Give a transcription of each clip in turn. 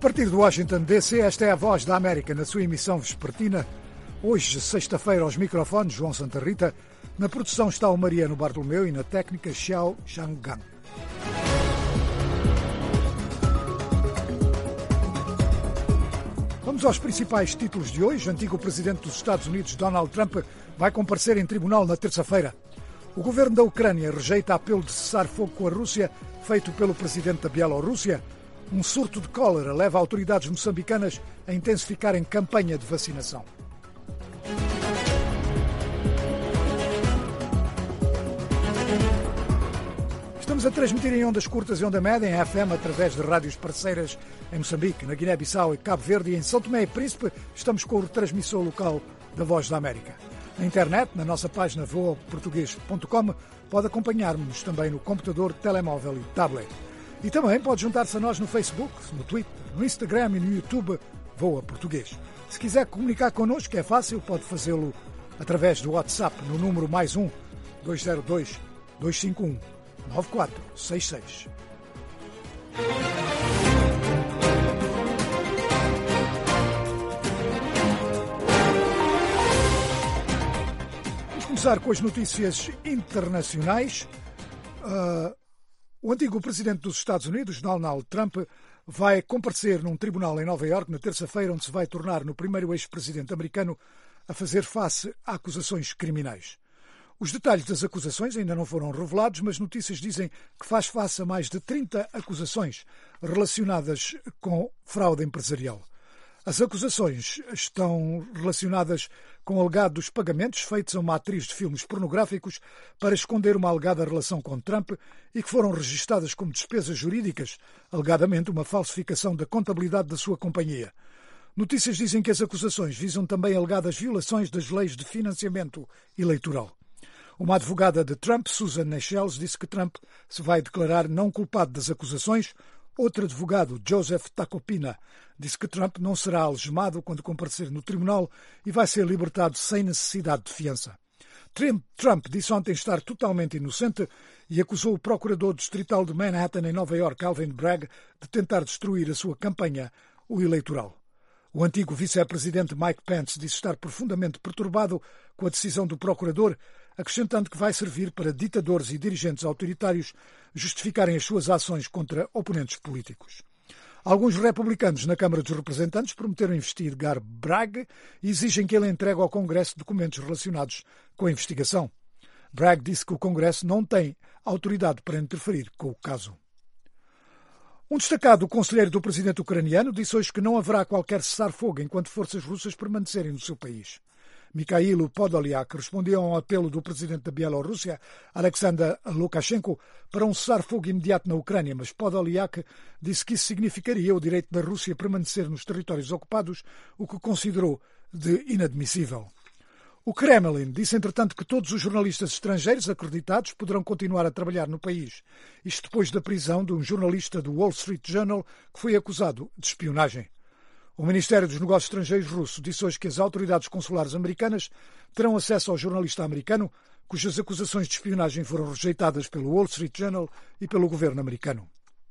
partir de Washington DC, esta é a Voz da América na sua emissão vespertina. Hoje, sexta-feira, aos microfones, João Santa Rita. Na produção está o Mariano Bartolomeu e na técnica Xiao Shangang. Vamos aos principais títulos de hoje. O antigo presidente dos Estados Unidos, Donald Trump, vai comparecer em tribunal na terça-feira. O governo da Ucrânia rejeita apelo de cessar-fogo com a Rússia feito pelo presidente da Bielorrússia. Um surto de cólera leva autoridades moçambicanas a intensificarem campanha de vacinação. Estamos a transmitir em ondas curtas e onda média, em FM, através de rádios parceiras em Moçambique, na Guiné-Bissau e Cabo Verde, e em São Tomé e Príncipe estamos com o transmissor local da Voz da América. Na internet, na nossa página voaportugues.com, pode acompanhar-nos também no computador, telemóvel e tablet. E também pode juntar-se a nós no Facebook, no Twitter, no Instagram e no YouTube Voa Português. Se quiser comunicar connosco, é fácil, pode fazê-lo através do WhatsApp no número +1 202 251 9466. Vamos começar com as notícias internacionais. O antigo presidente dos Estados Unidos, Donald Trump, vai comparecer num tribunal em Nova Iorque na terça-feira, onde se vai tornar no primeiro ex-presidente americano a fazer face a acusações criminais. Os detalhes das acusações ainda não foram revelados, mas notícias dizem que faz face a mais de 30 acusações relacionadas com fraude empresarial. As acusações estão relacionadas com alegados pagamentos feitos a uma atriz de filmes pornográficos para esconder uma alegada relação com Trump e que foram registadas como despesas jurídicas, alegadamente uma falsificação da contabilidade da sua companhia. Notícias dizem que as acusações visam também alegadas violações das leis de financiamento eleitoral. Uma advogada de Trump, Susan Nichols, disse que Trump se vai declarar não culpado das acusações. Outro advogado, Joseph Tacopina, disse que Trump não será algemado quando comparecer no tribunal e vai ser libertado sem necessidade de fiança. Trump disse ontem estar totalmente inocente e acusou o procurador distrital de Manhattan, em Nova Iorque, Alvin Bragg, de tentar destruir a sua campanha eleitoral. O antigo vice-presidente Mike Pence disse estar profundamente perturbado com a decisão do procurador, acrescentando que vai servir para ditadores e dirigentes autoritários justificarem as suas ações contra oponentes políticos. Alguns republicanos na Câmara dos Representantes prometeram investigar Bragg e exigem que ele entregue ao Congresso documentos relacionados com a investigação. Bragg disse que o Congresso não tem autoridade para interferir com o caso. Um destacado conselheiro do presidente ucraniano disse hoje que não haverá qualquer cessar-fogo enquanto forças russas permanecerem no seu país. Mikhailo Podolyak respondeu a um apelo do presidente da Bielorrússia, Alexander Lukashenko, para um cessar-fogo imediato na Ucrânia, mas Podolyak disse que isso significaria o direito da Rússia a permanecer nos territórios ocupados, o que considerou de inadmissível. O Kremlin disse, entretanto, que todos os jornalistas estrangeiros acreditados poderão continuar a trabalhar no país. Isto depois da prisão de um jornalista do Wall Street Journal que foi acusado de espionagem. O Ministério dos Negócios Estrangeiros russo disse hoje que as autoridades consulares americanas terão acesso ao jornalista americano, cujas acusações de espionagem foram rejeitadas pelo Wall Street Journal e pelo governo americano.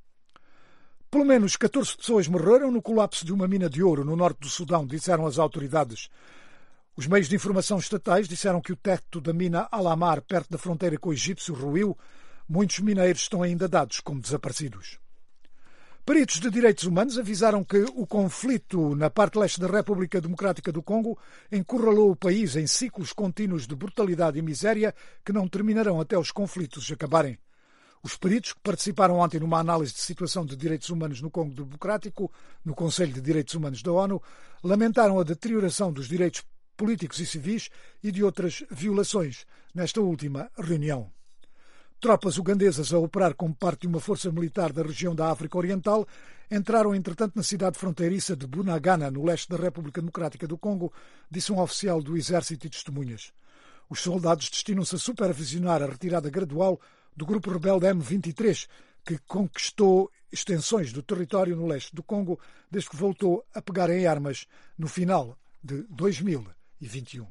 Pelo menos 14 pessoas morreram no colapso de uma mina de ouro no norte do Sudão, disseram as autoridades. Os meios de informação estatais disseram que o teto da mina Al-Amar, perto da fronteira com o Egito, ruiu. Muitos mineiros estão ainda dados como desaparecidos. Peritos de direitos humanos avisaram que o conflito na parte leste da República Democrática do Congo encurralou o país em ciclos contínuos de brutalidade e miséria que não terminarão até os conflitos acabarem. Os peritos, que participaram ontem numa análise de situação de direitos humanos no Congo Democrático, no Conselho de Direitos Humanos da ONU, lamentaram a deterioração dos direitos políticos e civis e de outras violações nesta última reunião. Tropas ugandesas a operar como parte de uma força militar da região da África Oriental entraram, entretanto, na cidade fronteiriça de Bunagana, no leste da República Democrática do Congo, disse um oficial do Exército e testemunhas. Os soldados destinam-se a supervisionar a retirada gradual do grupo rebelde M23, que conquistou extensões do território no leste do Congo desde que voltou a pegar em armas no final de 2021.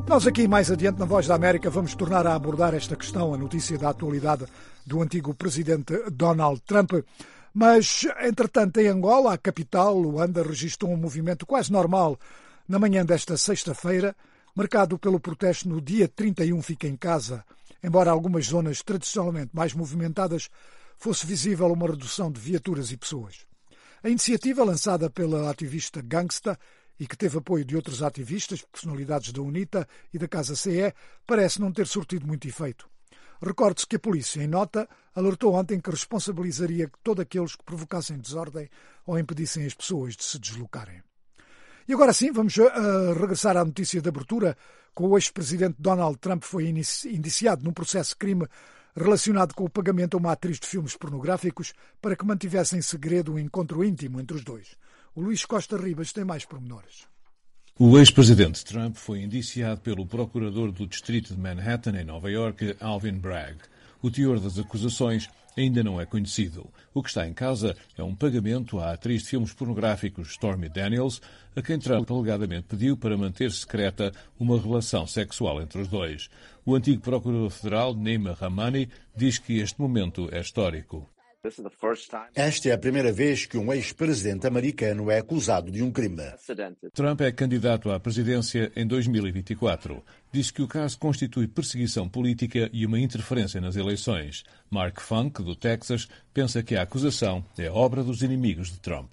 Nós aqui, mais adiante, na Voz da América, vamos tornar a abordar esta questão, a notícia da atualidade do antigo presidente Donald Trump. Mas, entretanto, em Angola, a capital, Luanda, registrou um movimento quase normal na manhã desta sexta-feira, marcado pelo protesto no dia 31 Fica em Casa, embora algumas zonas tradicionalmente mais movimentadas fosse visível uma redução de viaturas e pessoas. A iniciativa, lançada pela ativista Gangsta, e que teve apoio de outros ativistas, personalidades da UNITA e da Casa CE, parece não ter surtido muito efeito. Recorde-se que a polícia, em nota, alertou ontem que responsabilizaria todos aqueles que provocassem desordem ou impedissem as pessoas de se deslocarem. E agora sim, vamos regressar à notícia de abertura, com o ex-presidente Donald Trump foi indiciado num processo de crime relacionado com o pagamento a uma atriz de filmes pornográficos para que mantivesse em segredo um encontro íntimo entre os dois. O Luís Costa Ribas tem mais pormenores. O ex-presidente Trump foi indiciado pelo procurador do distrito de Manhattan, em Nova Iorque, Alvin Bragg. O teor das acusações ainda não é conhecido. O que está em causa é um pagamento à atriz de filmes pornográficos Stormy Daniels, a quem Trump alegadamente pediu para manter secreta uma relação sexual entre os dois. O antigo procurador federal, Neema Rahmani, diz que este momento é histórico. Esta é a primeira vez que um ex-presidente americano é acusado de um crime. Trump é candidato à presidência em 2024. Diz que o caso constitui perseguição política e uma interferência nas eleições. Mark Funk, do Texas, pensa que a acusação é obra dos inimigos de Trump.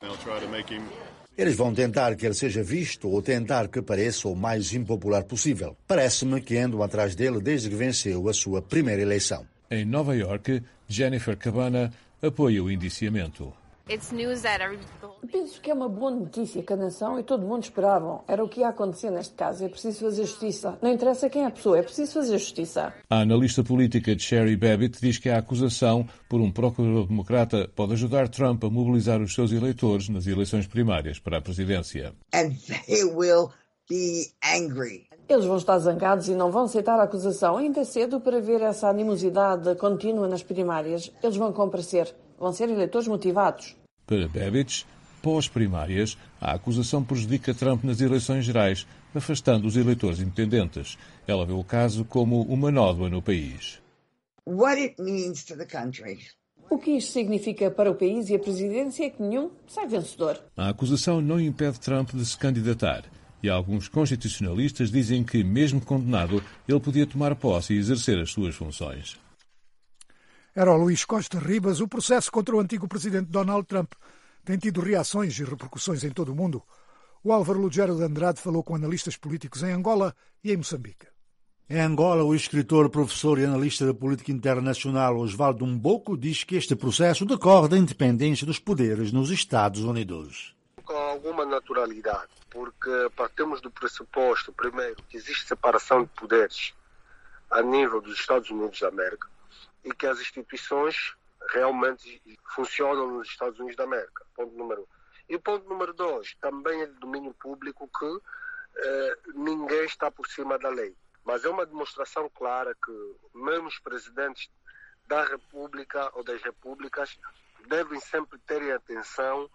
Eles vão tentar que ele seja visto ou tentar que pareça o mais impopular possível. Parece-me que andam atrás dele desde que venceu a sua primeira eleição. Em Nova Iorque, Jennifer Cabana apoia o indiciamento. Penso que é uma boa notícia que a nação e todo mundo esperavam. Era o que ia acontecer neste caso. É preciso fazer justiça. Não interessa quem é a pessoa, é preciso fazer justiça. A analista política Sherry Babbitt diz que a acusação por um procurador democrata pode ajudar Trump a mobilizar os seus eleitores nas eleições primárias para a presidência. And they will be angry. Eles vão estar zangados e não vão aceitar a acusação. Ainda é cedo para ver essa animosidade contínua nas primárias. Eles vão comparecer. Vão ser eleitores motivados. Para Babbitt, pós-primárias, a acusação prejudica Trump nas eleições gerais, afastando os eleitores independentes. Ela vê o caso como uma nódoa no país. What it means to the country. O que isto significa para o país e a presidência é que nenhum sai vencedor. A acusação não impede Trump de se candidatar. E alguns constitucionalistas dizem que, mesmo condenado, ele podia tomar posse e exercer as suas funções. Era o Luís Costa Ribas. O processo contra o antigo presidente Donald Trump tem tido reações e repercussões em todo o mundo. O Álvaro Lugero de Andrade falou com analistas políticos em Angola e em Moçambique. Em Angola, o escritor, professor e analista da política internacional Osvaldo Mboco diz que este processo decorre da independência dos poderes nos Estados Unidos. Com alguma naturalidade, porque partimos do pressuposto, primeiro, que existe separação de poderes a nível dos Estados Unidos da América e que as instituições realmente funcionam nos Estados Unidos da América, ponto número 1. E ponto número 2, também é de domínio público que ninguém está por cima da lei. Mas é uma demonstração clara que mesmo os presidentes da República ou das repúblicas devem sempre ter em atenção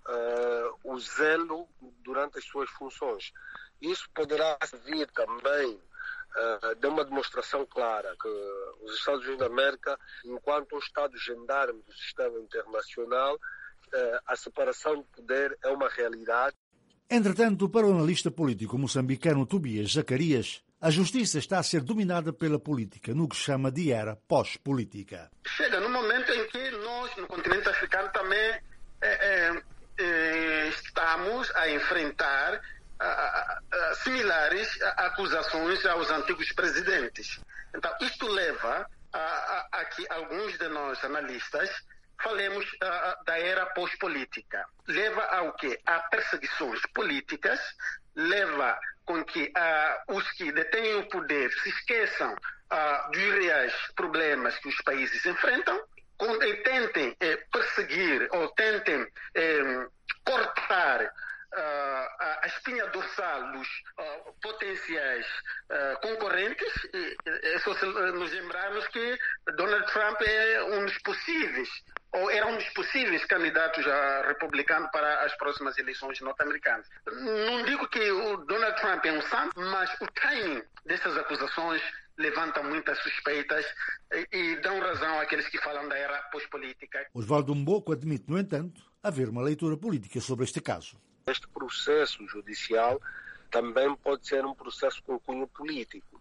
o zelo durante as suas funções. Isso poderá vir também de uma demonstração clara que os Estados Unidos da América, enquanto um Estado gendarme do sistema internacional, a separação de poder é uma realidade. Entretanto, para o analista político moçambicano Tobias Zacarias, a justiça está a ser dominada pela política, no que chama de era pós-política. Chega no momento em que nós, no continente africano, também estamos a enfrentar similares acusações aos antigos presidentes. Então, isto leva a que alguns de nós, analistas, falemos da era pós-política. Leva ao quê? A perseguições políticas, leva com que os que detêm o poder se esqueçam dos reais problemas que os países enfrentam, e tentem perseguir ou tentem cortar a espinha dorsal dos potenciais concorrentes. É só nos lembrarmos que Donald Trump é um dos possíveis ou era um dos possíveis candidatos republicanos para as próximas eleições norte-americanas. Não digo que o Donald Trump é um santo, mas o timing dessas acusações levanta muitas suspeitas e dão razão àqueles que falam da era pós-política. Osvaldo Mboko admite, no entanto, haver uma leitura política sobre este caso. Este processo judicial também pode ser um processo com cunho político,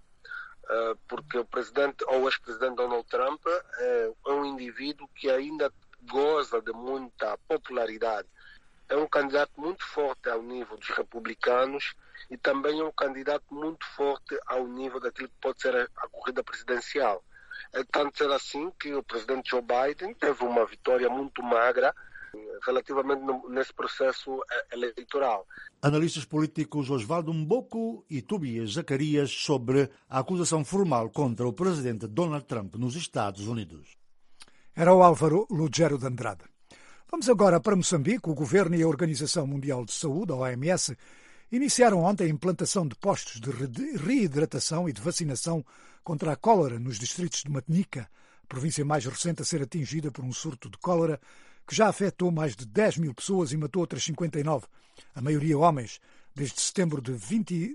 porque o presidente ou o ex-presidente Donald Trump é um indivíduo que ainda goza de muita popularidade. É um candidato muito forte ao nível dos republicanos e também é um candidato muito forte ao nível daquilo que pode ser a corrida presidencial. É tanto ser assim que o presidente Joe Biden teve uma vitória muito magra relativamente nesse processo eleitoral. Analistas políticos Osvaldo Mboko e Tobias Zacarias sobre a acusação formal contra o presidente Donald Trump nos Estados Unidos. Era o Álvaro Lugero de Andrade. Vamos agora para Moçambique. O Governo e a Organização Mundial de Saúde, a OMS, iniciaram ontem a implantação de postos de reidratação e de vacinação contra a cólera nos distritos de Manica, a província mais recente a ser atingida por um surto de cólera que já afetou mais de 10 mil pessoas e matou outras 59, a maioria homens, desde setembro de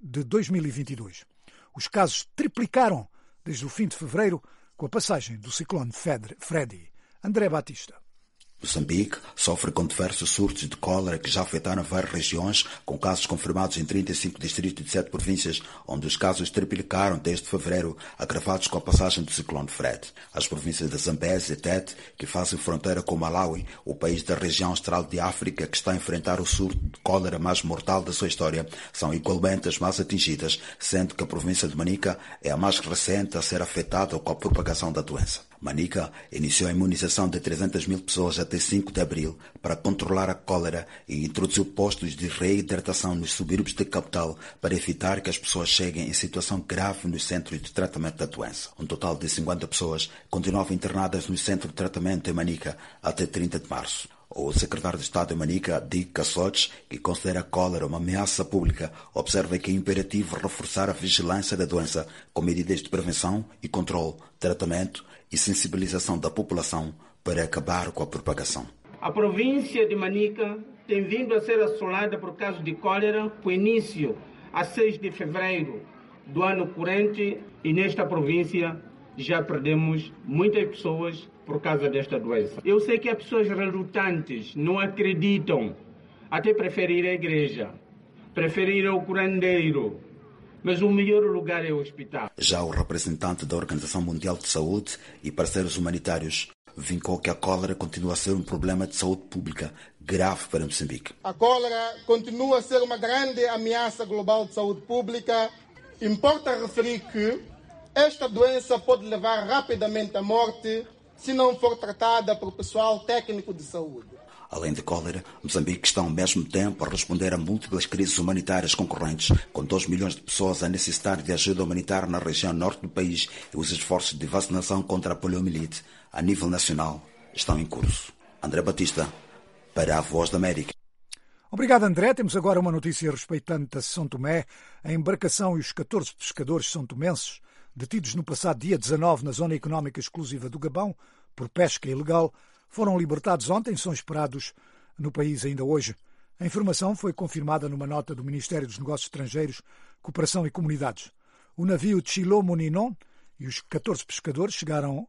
2022. Os casos triplicaram desde o fim de fevereiro com a passagem do ciclone Freddy. André Batista. Moçambique sofre com diversos surtos de cólera que já afetaram várias regiões, com casos confirmados em 35 distritos de 7 províncias, onde os casos triplicaram desde fevereiro, agravados com a passagem do ciclone Fred. As províncias de Zambésia e Tete, que fazem fronteira com Malawi, o país da região austral de África que está a enfrentar o surto de cólera mais mortal da sua história, são igualmente as mais atingidas, sendo que a província de Manica é a mais recente a ser afetada com a propagação da doença. Manica iniciou a imunização de 300 mil pessoas até 5 de abril para controlar a cólera e introduziu postos de reidratação nos subúrbios da capital para evitar que as pessoas cheguem em situação grave nos centros de tratamento da doença. Um total de 50 pessoas continuavam internadas no centro de tratamento em Manica até 30 de março. O secretário de Estado de Manica, Dick Kassoch, que considera a cólera uma ameaça pública, observa que é imperativo reforçar a vigilância da doença com medidas de prevenção e controle, tratamento e sensibilização da população para acabar com a propagação. A província de Manica tem vindo a ser assolada por casos de cólera com início a 6 de fevereiro do ano corrente e nesta província já perdemos muitas pessoas por causa desta doença. Eu sei que há pessoas relutantes, não acreditam, até preferem a igreja, preferem o curandeiro, mas o melhor lugar é o hospital. Já o representante da Organização Mundial de Saúde e parceiros humanitários vincou que a cólera continua a ser um problema de saúde pública grave para Moçambique. A cólera continua a ser uma grande ameaça global de saúde pública. Importa referir que esta doença pode levar rapidamente à morte se não for tratada por pessoal técnico de saúde. Além de cólera, Moçambique está ao mesmo tempo a responder a múltiplas crises humanitárias concorrentes, com 2 milhões de pessoas a necessitar de ajuda humanitária na região norte do país e os esforços de vacinação contra a poliomielite a nível nacional estão em curso. André Batista, para a Voz da América. Obrigado, André. Temos agora uma notícia respeitante a São Tomé. A embarcação e os 14 pescadores são-tomenses detidos no passado dia 19 na Zona Económica Exclusiva do Gabão por pesca ilegal foram libertados ontem e são esperados no país ainda hoje. A informação foi confirmada numa nota do Ministério dos Negócios Estrangeiros, Cooperação e Comunidades. O navio Chilomo Ninon e os 14 pescadores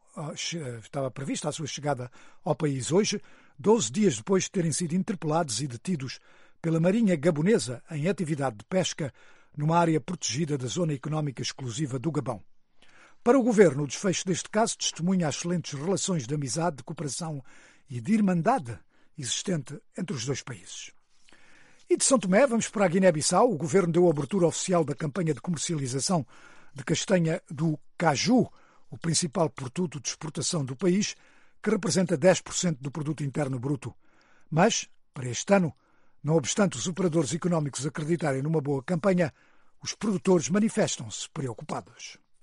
estava prevista a sua chegada ao país hoje, 12 dias depois de terem sido interpelados e detidos pela Marinha Gabonesa em atividade de pesca numa área protegida da Zona Económica Exclusiva do Gabão. Para o Governo, o desfecho deste caso testemunha as excelentes relações de amizade, de cooperação e de irmandade existente entre os dois países. E de São Tomé, vamos para a Guiné-Bissau. O Governo deu a abertura oficial da campanha de comercialização de castanha do caju, o principal produto de exportação do país, que representa 10% do produto interno bruto. Mas, para este ano, não obstante os operadores económicos acreditarem numa boa campanha, os produtores manifestam-se preocupados.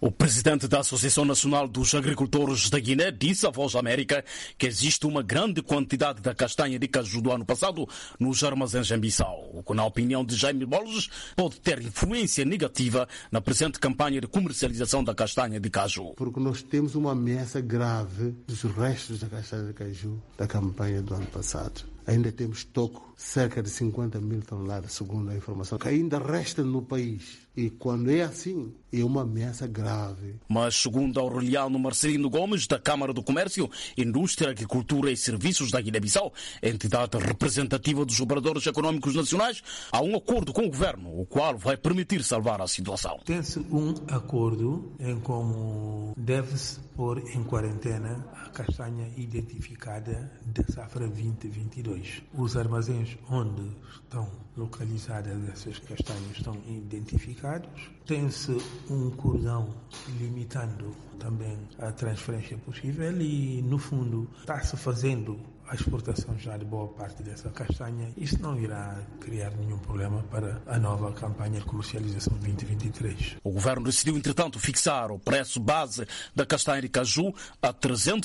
O presidente da Associação Nacional dos Agricultores da Guiné disse à Voz América que existe uma grande quantidade da castanha de caju do ano passado nos armazéns em Bissau, o que, na opinião de Jaime Borges, pode ter influência negativa na presente campanha de comercialização da castanha de caju. Porque nós temos uma ameaça grave dos restos da castanha de caju da campanha do ano passado. Ainda temos estoque cerca de 50 mil toneladas, segundo a informação, que ainda resta no país. E quando é assim, é uma ameaça grave. Mas, segundo Aureliano Marcelino Gomes, da Câmara do Comércio, Indústria, Agricultura e Serviços da Guiné-Bissau, entidade representativa dos operadores econômicos nacionais, há um acordo com o governo, o qual vai permitir salvar a situação. Tem-se um acordo em como deve-se pôr em quarentena a castanha identificada da safra 2022. Os armazéns onde estão localizadas essas castanhas estão identificados. Tem-se um cordão limitando também a transferência possível e, no fundo, está-se fazendo a exportação já de boa parte dessa castanha. Isso não irá criar nenhum problema para a nova campanha de comercialização 2023. O governo decidiu, entretanto, fixar o preço base da castanha de caju a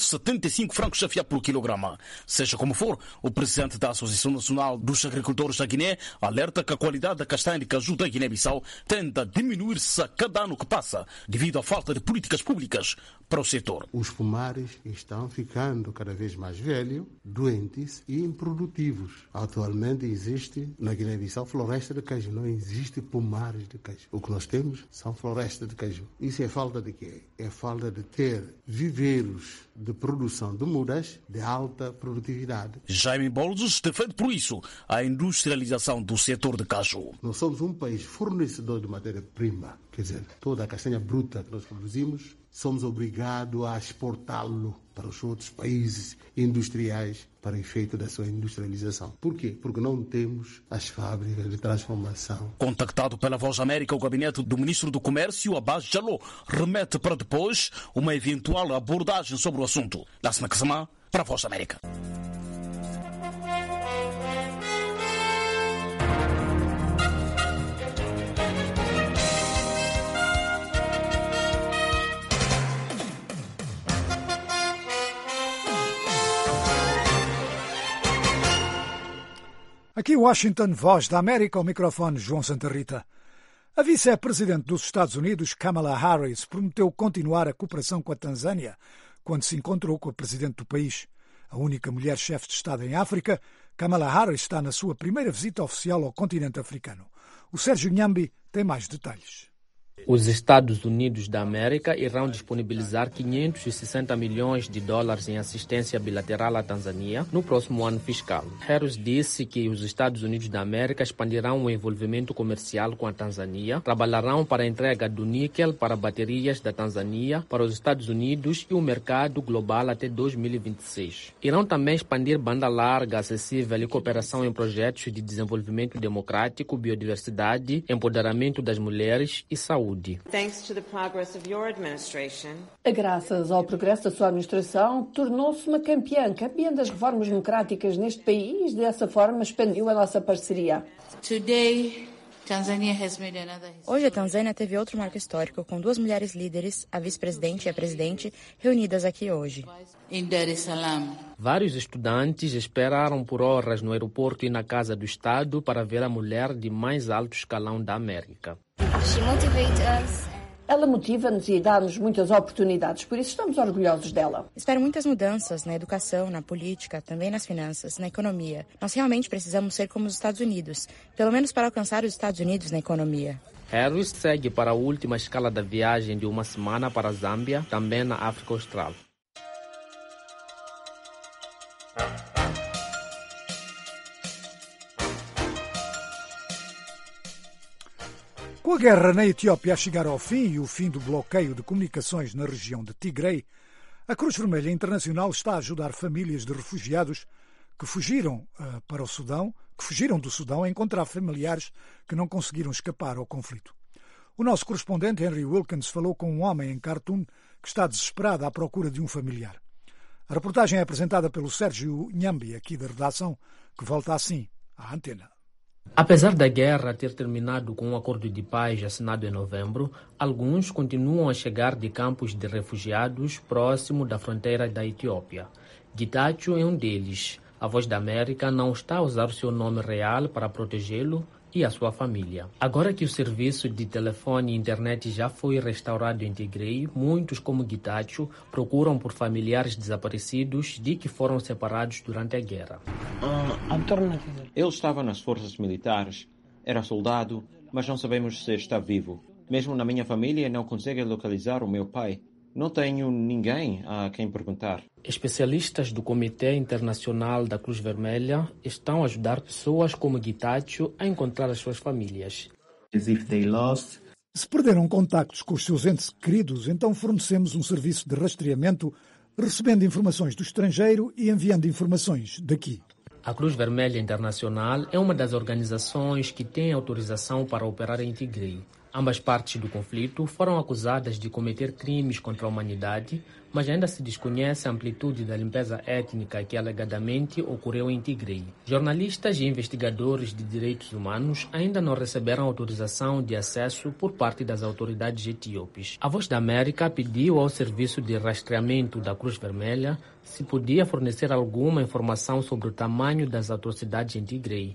375 francos CFA por quilograma. Seja como for, o presidente da Associação Nacional dos Agricultores da Guiné alerta que a qualidade da castanha de caju da Guiné-Bissau tende a diminuir-se a cada ano que passa, devido à falta de políticas públicas para o setor. Os pomares estão ficando cada vez mais velhos, doentes e improdutivos. Atualmente existe na Guiné-Bissau floresta de caju, não existe pomares de caju. O que nós temos são florestas de caju. Isso é falta de quê? É falta de ter viveiros de produção de mudas de alta produtividade. Jaime Borges defende por isso a industrialização do setor de caju. Nós somos um país fornecedor de matéria-prima, quer dizer, toda a castanha bruta que nós produzimos, somos obrigados a exportá-lo para os outros países industriais para efeito da sua industrialização. Por quê? Porque não temos as fábricas de transformação. Contactado pela Voz América, o gabinete do ministro do Comércio, Abbas Jallow, remete para depois uma eventual abordagem sobre o assunto. Lassana Kazama, para a Voz América. Aqui Washington, Voz da América, ao microfone João Santa Rita. A vice-presidente dos Estados Unidos, Kamala Harris, prometeu continuar a cooperação com a Tanzânia quando se encontrou com a presidente do país. A única mulher-chefe de Estado em África, Kamala Harris está na sua primeira visita oficial ao continente africano. O Sérgio Nhambi tem mais detalhes. Os Estados Unidos da América irão disponibilizar 560 milhões de dólares em assistência bilateral à Tanzânia no próximo ano fiscal. Harris disse que os Estados Unidos da América expandirão o envolvimento comercial com a Tanzânia, trabalharão para a entrega do níquel para baterias da Tanzânia para os Estados Unidos e o mercado global até 2026. Irão também expandir banda larga, acessível e cooperação em projetos de desenvolvimento democrático, biodiversidade, empoderamento das mulheres e saúde. Graças ao progresso da sua administração, tornou-se uma campeã das reformas democráticas neste país. Dessa forma, expandiu a nossa parceria. Hoje a Tanzânia teve outro marco histórico, com 2 mulheres líderes, a vice-presidente e a presidente, reunidas aqui hoje. Vários estudantes esperaram por horas no aeroporto e na Casa do Estado para ver a mulher de mais alto escalão da América. Ela motiva-nos e dá-nos muitas oportunidades, por isso estamos orgulhosos dela. Espero muitas mudanças na educação, na política, também nas finanças, na economia. Nós realmente precisamos ser como os Estados Unidos, pelo menos para alcançar os Estados Unidos na economia. Harris segue para a última escala da viagem de uma semana para a Zâmbia, também na África Austral. Com a guerra na Etiópia a chegar ao fim e o fim do bloqueio de comunicações na região de Tigray, a Cruz Vermelha Internacional está a ajudar famílias de refugiados que fugiram do Sudão a encontrar familiares que não conseguiram escapar ao conflito. O nosso correspondente Henry Wilkins falou com um homem em Khartoum que está desesperado à procura de um familiar. A reportagem é apresentada pelo Sérgio Nhambi, aqui da redação, que volta assim à antena. Apesar da guerra ter terminado com um acordo de paz assinado em novembro, alguns continuam a chegar de campos de refugiados próximo da fronteira da Etiópia. Getachew é um deles. A Voz da América não está a usar o seu nome real para protegê-lo e a sua família. Agora que o serviço de telefone e internet já foi restaurado em Tigray, muitos, como Getachew, procuram por familiares desaparecidos de que foram separados durante a guerra. Ele estava nas forças militares, era soldado, mas não sabemos se está vivo. Mesmo na minha família não consegue localizar o meu pai. Não tenho ninguém a quem perguntar. Especialistas do Comitê Internacional da Cruz Vermelha estão a ajudar pessoas como Getachew a encontrar as suas famílias. Se perderam contactos com os seus entes queridos, então fornecemos um serviço de rastreamento, recebendo informações do estrangeiro e enviando informações daqui. A Cruz Vermelha Internacional é uma das organizações que tem autorização para operar em Tigray. Ambas partes do conflito foram acusadas de cometer crimes contra a humanidade, mas ainda se desconhece a amplitude da limpeza étnica que alegadamente ocorreu em Tigray. Jornalistas e investigadores de direitos humanos ainda não receberam autorização de acesso por parte das autoridades etíopes. A Voz da América pediu ao Serviço de Rastreamento da Cruz Vermelha se podia fornecer alguma informação sobre o tamanho das atrocidades em Tigray.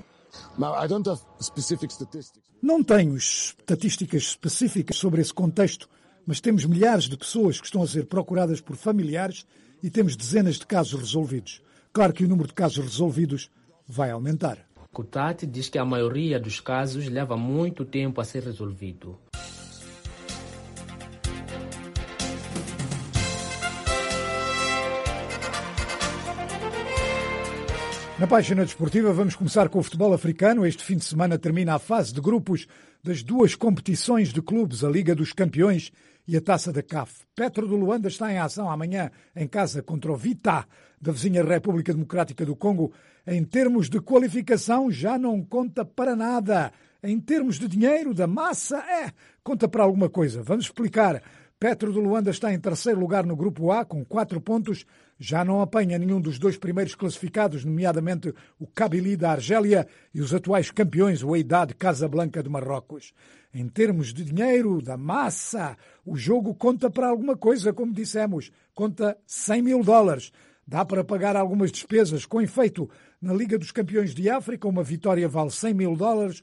Não tenho estatísticas específicas sobre esse contexto, mas temos milhares de pessoas que estão a ser procuradas por familiares e temos dezenas de casos resolvidos. Claro que o número de casos resolvidos vai aumentar. Kutat diz que a maioria dos casos leva muito tempo a ser resolvido. Na página desportiva vamos começar com o futebol africano. Este fim de semana termina a fase de grupos das duas competições de clubes, a Liga dos Campeões e a Taça da CAF. Petro de Luanda está em ação amanhã em casa contra o Vita, da vizinha República Democrática do Congo. Em termos de qualificação já não conta para nada. Em termos de dinheiro, da massa, conta para alguma coisa. Vamos explicar. Petro de Luanda está em terceiro lugar no Grupo A, com 4 pontos. Já não apanha nenhum dos dois primeiros classificados, nomeadamente o Kabylie da Argélia e os atuais campeões, o Wydad Casablanca de Marrocos. Em termos de dinheiro, da massa, o jogo conta para alguma coisa, como dissemos. Conta $100 mil. Dá para pagar algumas despesas. Com efeito, na Liga dos Campeões de África, uma vitória vale $100 mil,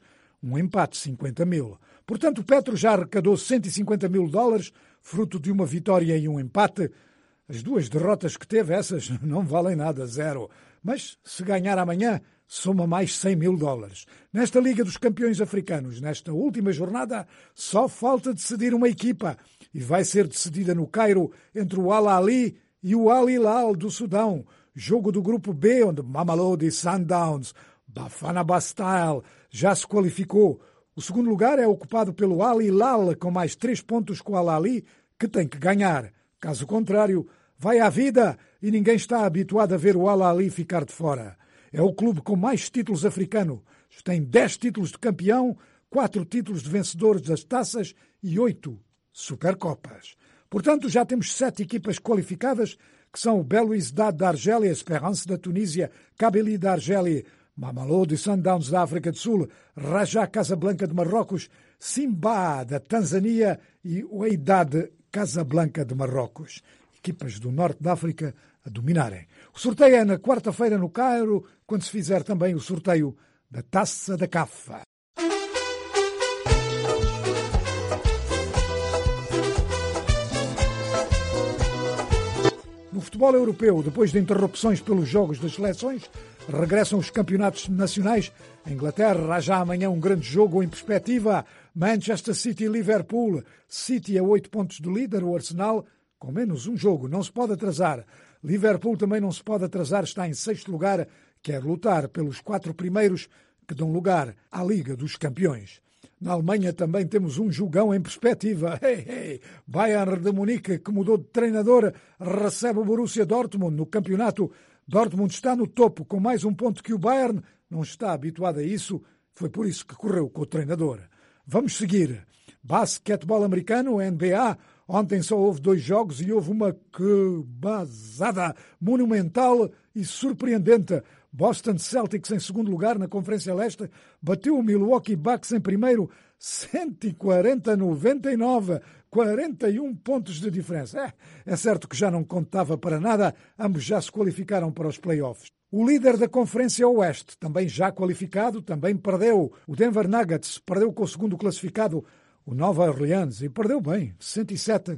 um empate 50 mil. Portanto, o Petro já arrecadou $150 mil, fruto de uma vitória e um empate. As duas derrotas que teve, essas não valem nada, 0. Mas, se ganhar amanhã, soma mais $100 mil. Nesta Liga dos Campeões Africanos, nesta última jornada, só falta decidir uma equipa. E vai ser decidida no Cairo entre o Al Ahly e o Al Hilal do Sudão. Jogo do Grupo B, onde Mamelodi Sundowns, Bafana Bastille, já se qualificou. O segundo lugar é ocupado pelo Al Hilal, com mais 3 pontos com o Al Ahly, que tem que ganhar. Caso contrário, vai à vida e ninguém está habituado a ver o Al Ahly ficar de fora. É o clube com mais títulos africanos. Tem 10 títulos de campeão, 4 títulos de vencedores das taças e 8 Supercopas. Portanto, já temos 7 equipas qualificadas, que são o Belouizdad da Argélia, Esperance da Tunísia, Kabylie da Argélia, Mamelodi Sundowns da África do Sul, Raja Casablanca de Marrocos, Simba da Tanzânia e Wydad Casablanca de Marrocos. Equipas do norte da África a dominarem. O sorteio é na quarta-feira no Cairo, quando se fizer também o sorteio da Taça da CAF. No futebol europeu, depois de interrupções pelos jogos das seleções, regressam os campeonatos nacionais. A Inglaterra há já amanhã um grande jogo em perspectiva. Manchester City e Liverpool. City a 8 pontos do líder, o Arsenal com menos um jogo. Não se pode atrasar. Liverpool também não se pode atrasar. Está em 6º lugar. Quer lutar pelos 4 primeiros que dão lugar à Liga dos Campeões. Na Alemanha também temos um jogão em perspectiva. Bayern de Munique, que mudou de treinador, recebe o Borussia Dortmund no campeonato. Dortmund está no topo com mais um ponto que o Bayern. Não está habituado a isso. Foi por isso que correu com o treinador. Vamos seguir. Basquetebol americano, NBA. Ontem só houve 2 jogos e houve uma quebazada monumental e surpreendente. Boston Celtics em segundo lugar na Conferência Leste bateu o Milwaukee Bucks em primeiro 140-99, 41 pontos de diferença. É certo que já não contava para nada, ambos já se qualificaram para os playoffs. O líder da Conferência Oeste, também já qualificado, também perdeu. O Denver Nuggets perdeu com o segundo classificado, o Nova Orleans, e perdeu bem, 107-88.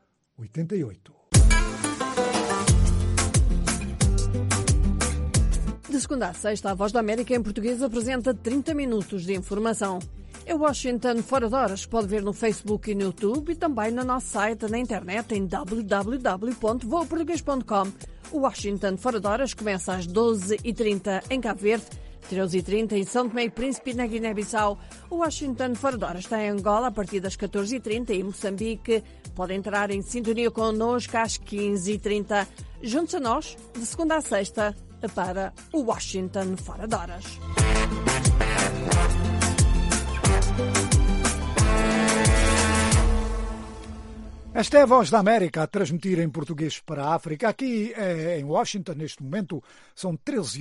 De segunda a sexta, a Voz da América em português apresenta 30 minutos de informação. É Washington Fora de Horas, que pode ver no Facebook e no YouTube e também no nosso site na internet em www.voaportugues.com. O Washington Fora de Horas começa às 12h30 em Cabo Verde, 13h30 em São Tomé e Príncipe na Guiné-Bissau. O Washington Fora de Horas está em Angola a partir das 14h30 e em Moçambique. Pode entrar em sintonia connosco às 15h30. Juntos a nós, de segunda a sexta, para o Washington Fora de Horas. Esta é a Voz da América a transmitir em português para a África. Aqui em Washington, neste momento, são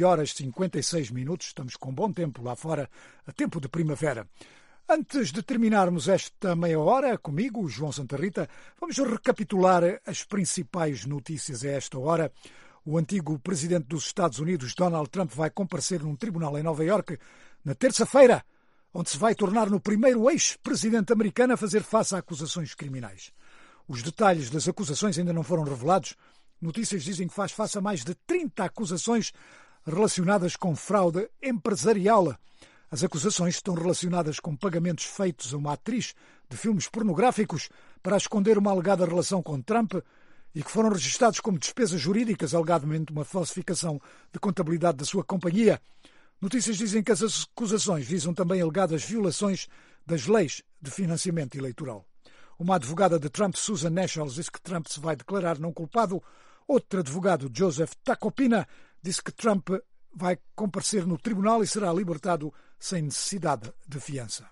13h56. Estamos com bom tempo lá fora, a tempo de primavera. Antes de terminarmos esta meia hora, comigo, João Santa Rita, vamos recapitular as principais notícias a esta hora. O antigo presidente dos Estados Unidos, Donald Trump, vai comparecer num tribunal em Nova Iorque na terça-feira, onde se vai tornar no primeiro ex-presidente americano a fazer face a acusações criminais. Os detalhes das acusações ainda não foram revelados. Notícias dizem que faz face a mais de 30 acusações relacionadas com fraude empresarial. As acusações estão relacionadas com pagamentos feitos a uma atriz de filmes pornográficos para esconder uma alegada relação com Trump e que foram registados como despesas jurídicas, alegadamente uma falsificação de contabilidade da sua companhia. Notícias dizem que as acusações visam também alegadas violações das leis de financiamento eleitoral. Uma advogada de Trump, Susan Nashels, disse que Trump se vai declarar não culpado. Outro advogado, Joseph Tacopina, disse que Trump vai comparecer no tribunal e será libertado sem necessidade de fiança.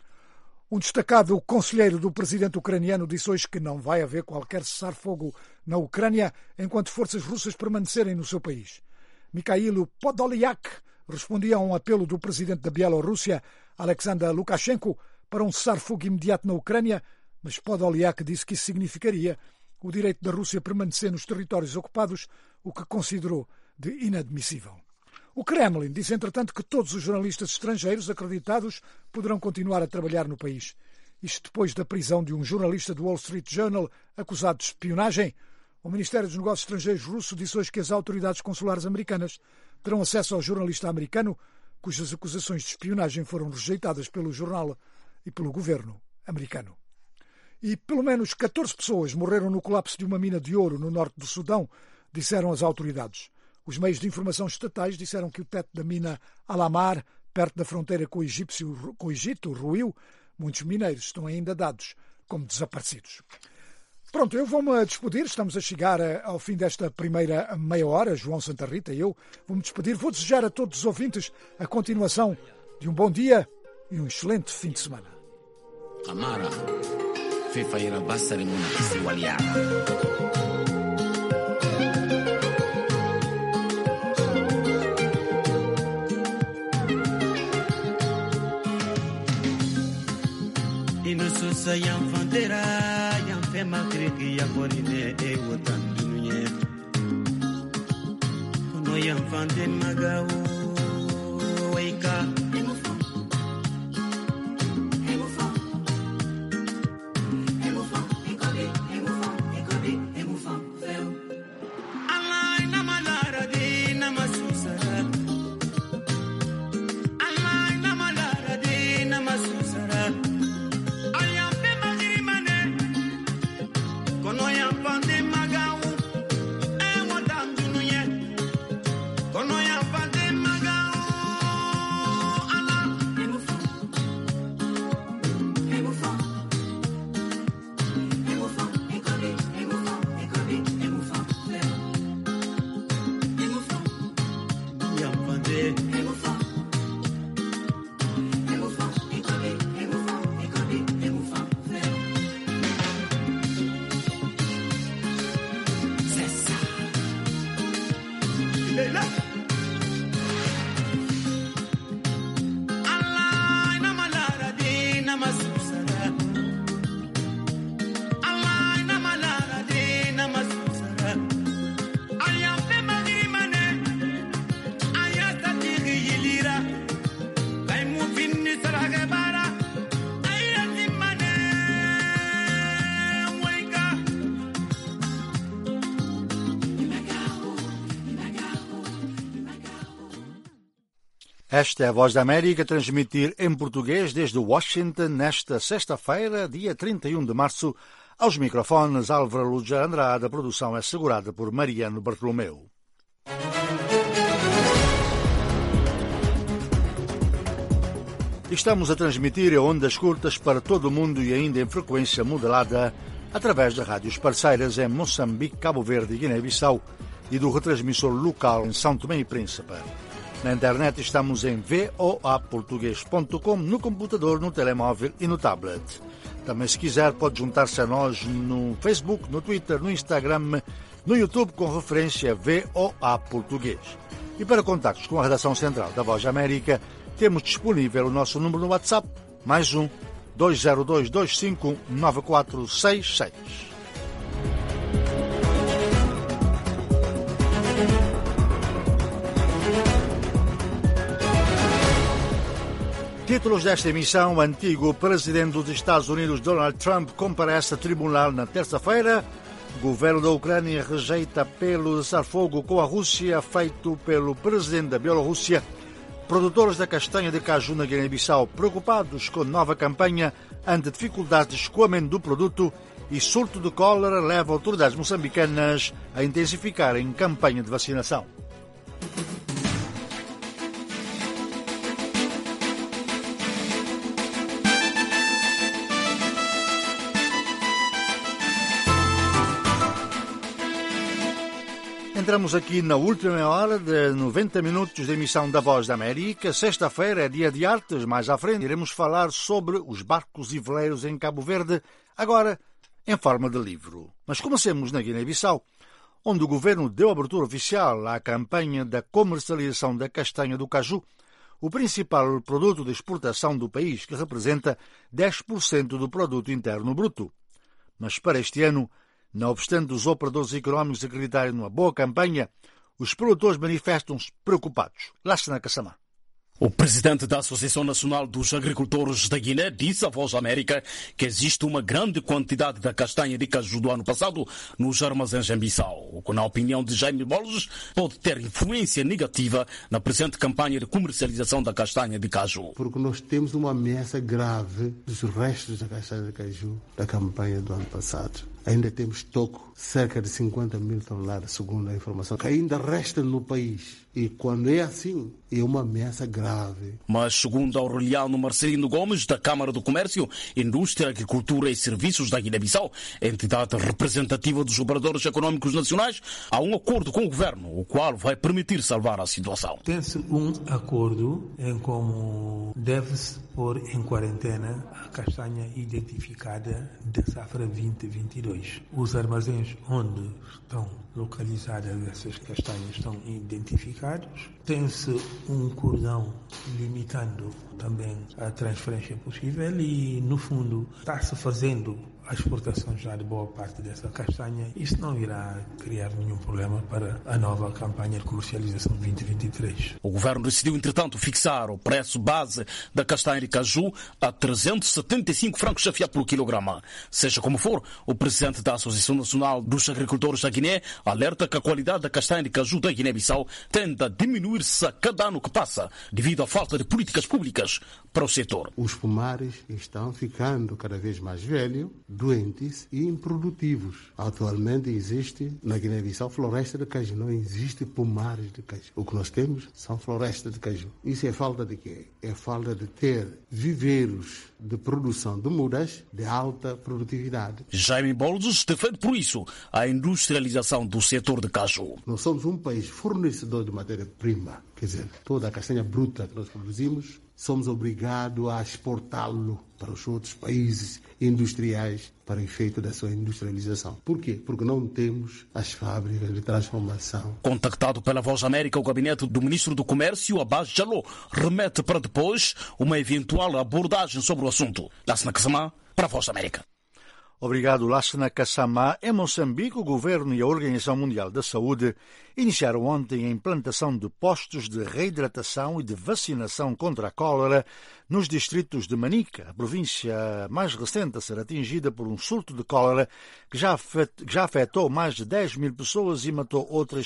Um destacado conselheiro do presidente ucraniano disse hoje que não vai haver qualquer cessar-fogo na Ucrânia enquanto forças russas permanecerem no seu país. Mikhailo Podolyak respondia a um apelo do presidente da Bielorrússia, Alexander Lukashenko, para um cessar-fogo imediato na Ucrânia, mas Podolyak disse que isso significaria o direito da Rússia permanecer nos territórios ocupados, o que considerou de inadmissível. O Kremlin disse, entretanto, que todos os jornalistas estrangeiros acreditados poderão continuar a trabalhar no país. Isto depois da prisão de um jornalista do Wall Street Journal acusado de espionagem. O Ministério dos Negócios Estrangeiros russo disse hoje que as autoridades consulares americanas terão acesso ao jornalista americano, cujas acusações de espionagem foram rejeitadas pelo jornal e pelo governo americano. E pelo menos 14 pessoas morreram no colapso de uma mina de ouro no norte do Sudão, disseram as autoridades. Os meios de informação estatais disseram que o teto da mina Alamar, perto da fronteira com o Egito, ruiu. Muitos mineiros estão ainda dados como desaparecidos. Pronto, eu vou-me despedir. Estamos a chegar ao fim desta primeira meia hora. João Santa Rita e eu vou-me despedir. Vou desejar a todos os ouvintes a continuação de um bom dia e um excelente fim de semana. Amara, fefaira basari muna kisiwaliana. Inususa yang fantera yang fema kriki ya bonine e wotan dunye Kuno yang fanten magau waika Esta é a Voz da América, transmitir em português desde Washington nesta sexta-feira, dia 31 de março. Aos microfones, Álvaro Luja Andrade. A produção é assegurada por Mariano Bartolomeu. Estamos a transmitir em ondas curtas para todo o mundo e ainda em frequência modulada através de rádios parceiras em Moçambique, Cabo Verde e Guiné-Bissau e do retransmissor local em São Tomé e Príncipe. Na internet estamos em voaportugues.com, no computador, no telemóvel e no tablet. Também, se quiser, pode juntar-se a nós no Facebook, no Twitter, no Instagram, no YouTube, com referência VOA Português. E para contactos com a redação central da Voz da América, temos disponível o nosso número no WhatsApp, mais 202-251-9466. Títulos desta emissão: o antigo presidente dos Estados Unidos, Donald Trump, comparece a tribunal na terça-feira. O governo da Ucrânia rejeita apelo de cessar-fogo com a Rússia feito pelo presidente da Bielorrússia. Produtores da castanha de caju na Guiné-Bissau preocupados com nova campanha ante dificuldades de escoamento do produto. E surto de cólera leva autoridades moçambicanas a intensificarem campanha de vacinação. Entramos aqui na última hora de 90 minutos de emissão da Voz da América. Sexta-feira é dia de artes. Mais à frente iremos falar sobre os barcos e veleiros em Cabo Verde, agora em forma de livro. Mas comecemos na Guiné-Bissau, onde o governo deu abertura oficial à campanha da comercialização da castanha do caju, o principal produto de exportação do país, que representa 10% do produto interno bruto. Mas para este ano, não obstante os operadores económicos acreditarem numa boa campanha, os produtores manifestam-se preocupados. Lassana Kassamá. O presidente da Associação Nacional dos Agricultores da Guiné disse à Voz da América que existe uma grande quantidade da castanha de caju do ano passado nos armazéns em Bissau, o que, na opinião de Jaime Borges, pode ter influência negativa na presente campanha de comercialização da castanha de caju. Porque nós temos uma ameaça grave dos restos da castanha de caju da campanha do ano passado. Ainda temos estoque cerca de 50 mil toneladas, segundo a informação, que ainda resta no país. E quando é assim, é uma ameaça grave. Mas, segundo Aureliano Marcelino Gomes, da Câmara do Comércio, Indústria, Agricultura e Serviços da Guiné-Bissau, entidade representativa dos operadores econômicos nacionais, há um acordo com o governo, o qual vai permitir salvar a situação. Tem-se um acordo em como deve-se pôr em quarentena a castanha identificada da safra 2022. Os armazéns onde estão localizadas essas castanhas estão identificados. Tem-se um cordão limitando também a transferência possível e, no fundo, está-se fazendo a exportação já de boa parte dessa castanha. Isso não irá criar nenhum problema para a nova campanha de comercialização 2023. O governo decidiu, entretanto, fixar o preço base da castanha de caju a 375 francos CFA por quilograma. Seja como for, o presidente da Associação Nacional dos Agricultores da Guiné alerta que a qualidade da castanha de caju da Guiné-Bissau tende a diminuir-se a cada ano que passa, devido à falta de políticas públicas para o setor. Os pomares estão ficando cada vez mais velhos, doentes e improdutivos. Atualmente existe na Guiné-Bissau floresta de caju, não existe pomares de caju. O que nós temos são florestas de caju. Isso é falta de quê? É falta de ter viveiros de produção de mudas de alta produtividade. Jaime Borges defende por isso a industrialização do setor de caju. Nós somos um país fornecedor de matéria-prima, quer dizer, toda a castanha bruta que nós produzimos, somos obrigados a exportá-lo para os outros países industriais para o efeito da sua industrialização. Por quê? Porque não temos as fábricas de transformação. Contactado pela Voz América, o gabinete do ministro do Comércio, Abbas Jallow, remete para depois uma eventual abordagem sobre o assunto. Lassana Kassamá, para a Voz América. Obrigado, Lassana Kassamá. Em Moçambique, o Governo e a Organização Mundial da Saúde iniciaram ontem a implantação de postos de reidratação e de vacinação contra a cólera nos distritos de Manica, a província mais recente a ser atingida por um surto de cólera que já afetou mais de 10 mil pessoas e matou outras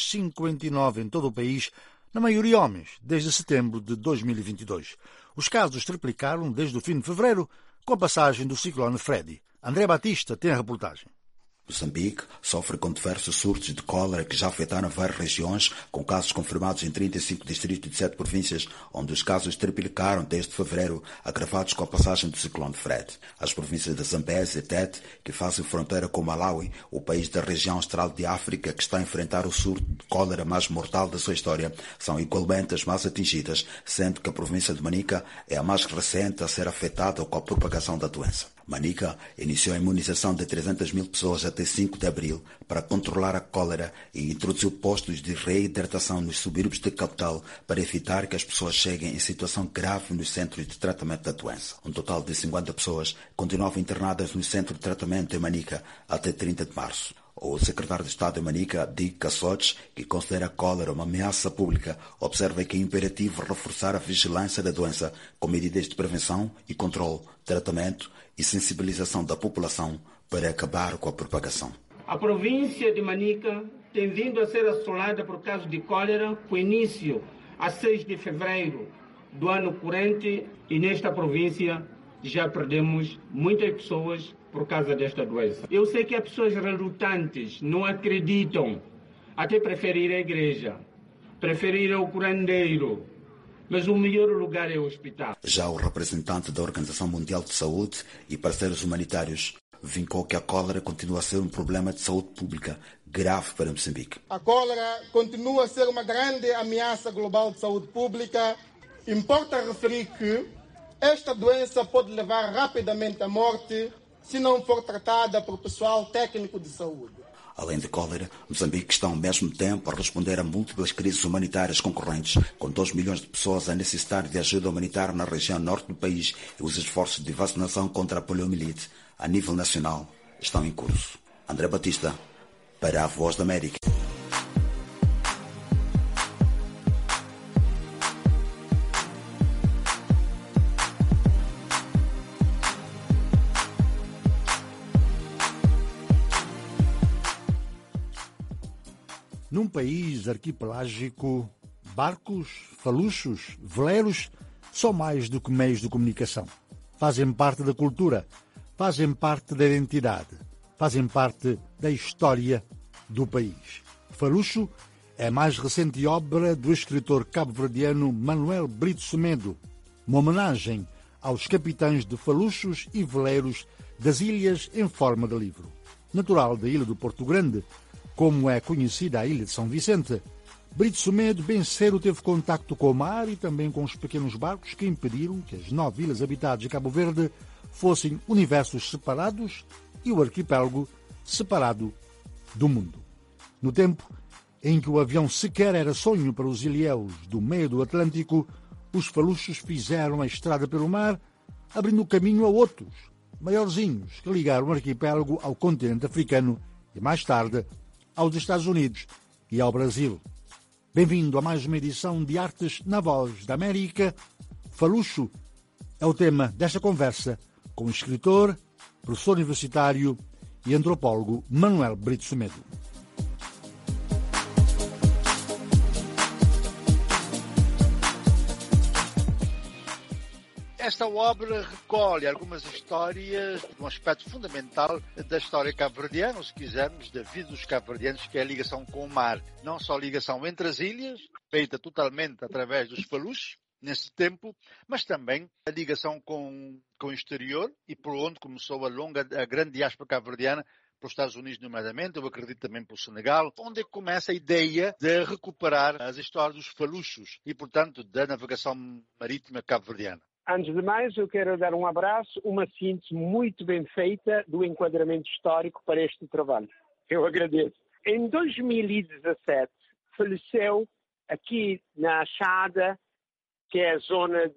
59 em todo o país, na maioria homens, desde setembro de 2022. Os casos triplicaram desde o fim de fevereiro, com a passagem do ciclone Freddy. André Batista tem a reportagem. Moçambique sofre com diversos surtos de cólera que já afetaram várias regiões, com casos confirmados em 35 distritos de 7 províncias, onde os casos triplicaram desde fevereiro, agravados com a passagem do ciclone Fred. As províncias de Zambésia e Tete, que fazem fronteira com Malawi, o país da região austral de África que está a enfrentar o surto de cólera mais mortal da sua história, são igualmente as mais atingidas, sendo que a província de Manica é a mais recente a ser afetada com a propagação da doença. Manica iniciou a imunização de 300 mil pessoas até 5 de abril para controlar a cólera e introduziu postos de reidratação nos subúrbios da capital para evitar que as pessoas cheguem em situação grave nos centros de tratamento da doença. Um total de 50 pessoas continuavam internadas no centro de tratamento em Manica até 30 de março. O secretário de Estado de Manica, Dick Kassoch, que considera a cólera uma ameaça pública, observa que é imperativo reforçar a vigilância da doença com medidas de prevenção e controle, tratamento e sensibilização da população para acabar com a propagação. A província de Manica tem vindo a ser assolada por casos de cólera com início a 6 de fevereiro do ano corrente e nesta província já perdemos muitas pessoas por causa desta doença. Eu sei que há pessoas relutantes, não acreditam, até preferem a igreja, preferem o curandeiro, mas o melhor lugar é o hospital. Já o representante da Organização Mundial de Saúde e parceiros humanitários vincou que a cólera continua a ser um problema de saúde pública grave para Moçambique. A cólera continua a ser uma grande ameaça global de saúde pública. Importa referir que esta doença pode levar rapidamente à morte se não for tratada por pessoal técnico de saúde. Além de cólera, Moçambique está ao mesmo tempo a responder a múltiplas crises humanitárias concorrentes, com 2 milhões de pessoas a necessitar de ajuda humanitária na região norte do país e os esforços de vacinação contra a poliomielite a nível nacional estão em curso. André Batista, para a Voz da América. Num país arquipelágico, barcos, faluchos, veleiros são mais do que meios de comunicação. Fazem parte da cultura, fazem parte da identidade, fazem parte da história do país. Falucho é a mais recente obra do escritor cabo-verdiano Manuel Brito Semedo, uma homenagem aos capitães de faluchos e veleiros das ilhas em forma de livro. Natural da ilha do Porto Grande, como é conhecida a ilha de São Vicente, Brito Semedo bem cedo teve contacto com o mar e também com os pequenos barcos que impediram que as 9 ilhas habitadas de Cabo Verde fossem universos separados e o arquipélago separado do mundo. No tempo em que o avião sequer era sonho para os ilhéus do meio do Atlântico, os faluchos fizeram a estrada pelo mar, abrindo caminho a outros, maiorzinhos, que ligaram o arquipélago ao continente africano e, mais tarde, aos Estados Unidos e ao Brasil. Bem-vindo a mais uma edição de Artes na Voz da América. Falucho é o tema desta conversa com o escritor, professor universitário e antropólogo Manuel Brito Semedo. Esta obra recolhe algumas histórias de um aspecto fundamental da história cabo-verdiana, ou se quisermos, da vida dos cabo-verdianos, que é a ligação com o mar. Não só a ligação entre as ilhas, feita totalmente através dos faluchos, nesse tempo, mas também a ligação com o exterior e por onde começou a grande diáspora cabo-verdiana, para os Estados Unidos, nomeadamente, eu acredito também para o Senegal, onde começa a ideia de recuperar as histórias dos faluchos e, portanto, da navegação marítima cabo-verdiana. Antes de mais, eu quero dar um abraço, uma síntese muito bem feita do enquadramento histórico para este trabalho. Eu agradeço. Em 2017, faleceu aqui na Achada, que é a zona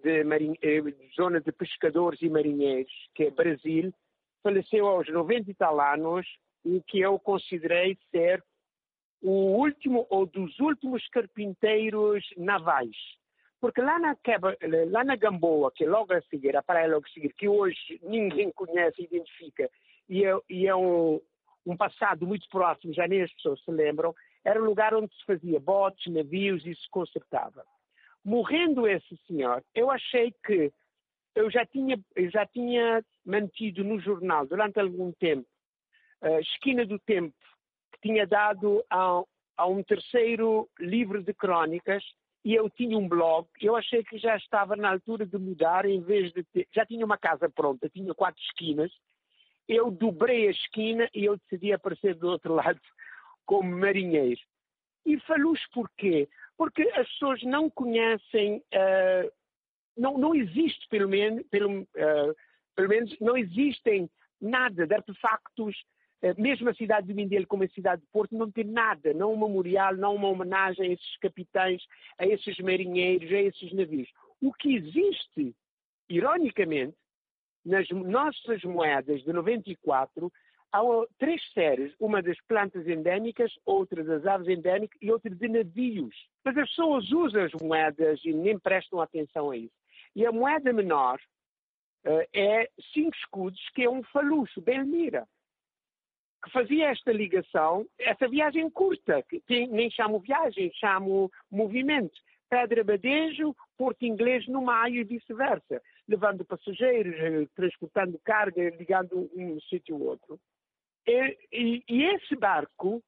de pescadores e marinheiros, que é Brasil, faleceu aos 90 e tal anos, o que eu considerei ser o último ou dos últimos carpinteiros navais. Porque lá na Gamboa, que é logo a seguir, a praia logo a seguir, que hoje ninguém conhece, identifica, e é um passado muito próximo, já nem as pessoas se lembram, era um lugar onde se fazia botes, navios e se consertava. Morrendo esse senhor, eu achei que eu já tinha mantido no jornal durante algum tempo a Esquina do Tempo, que tinha dado a um terceiro livro de crónicas, e eu tinha um blog. Eu achei que já estava na altura de mudar, em vez de ter... Já tinha uma casa pronta, tinha 4 esquinas. Eu dobrei a esquina e eu decidi aparecer do outro lado como marinheiro. E Faluche porquê? Porque as pessoas não conhecem, não existe, pelo menos, não existem nada de artefactos. Mesmo a cidade de Mindelo, como a cidade de Porto, não tem nada, não um memorial, não uma homenagem a esses capitães, a esses marinheiros, a esses navios. O que existe, ironicamente, nas nossas moedas de 94, há 3 séries, uma das plantas endémicas, outra das aves endémicas e outra de navios. Mas as pessoas usam as moedas e nem prestam atenção a isso. E a moeda menor é 5 escudos, que é um falucho, Belmira, que fazia esta ligação, essa viagem curta, que nem chamo viagem, chamo movimento. Pedra Badejo, Porto Inglês no Maio e vice-versa, levando passageiros, transportando carga, ligando um sítio ao outro. E esse barco,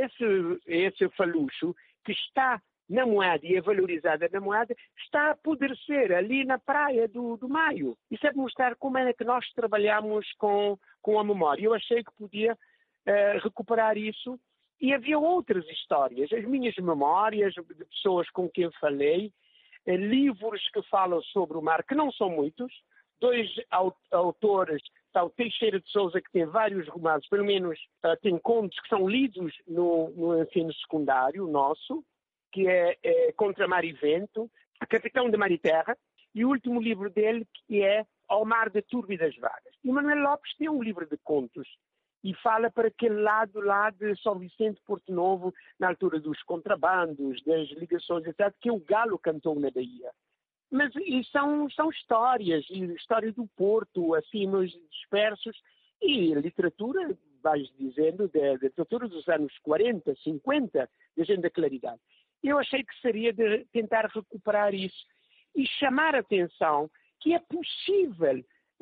esse falucho, que está na moeda e é valorizada na moeda, está a apodrecer ali na praia do Maio. Isso é de mostrar como é que nós trabalhamos com a memória. Eu achei que podia recuperar isso. E havia outras histórias, as minhas memórias de pessoas com quem falei, livros que falam sobre o mar, que não são muitos. 2 autores, está o Teixeira de Sousa, que tem vários romances, pelo menos tem contos que são lidos no ensino secundário nosso, que é Contra Mar e Vento, A Capitão de Mar e Terra, e o último livro dele, que é Ao Mar da Turba e das Vagas. E Manuel Lopes tem um livro de contos, e fala para aquele lado lá de São Vicente, Porto Novo, na altura dos contrabandos, das ligações, etc., que o Galo cantou na Bahia. Mas e são histórias, e história do Porto, assim, nos dispersos, e a literatura, vais dizendo, da literatura dos anos 40, 50, da Gente da Claridade. Eu achei que seria de tentar recuperar isso e chamar a atenção que é possível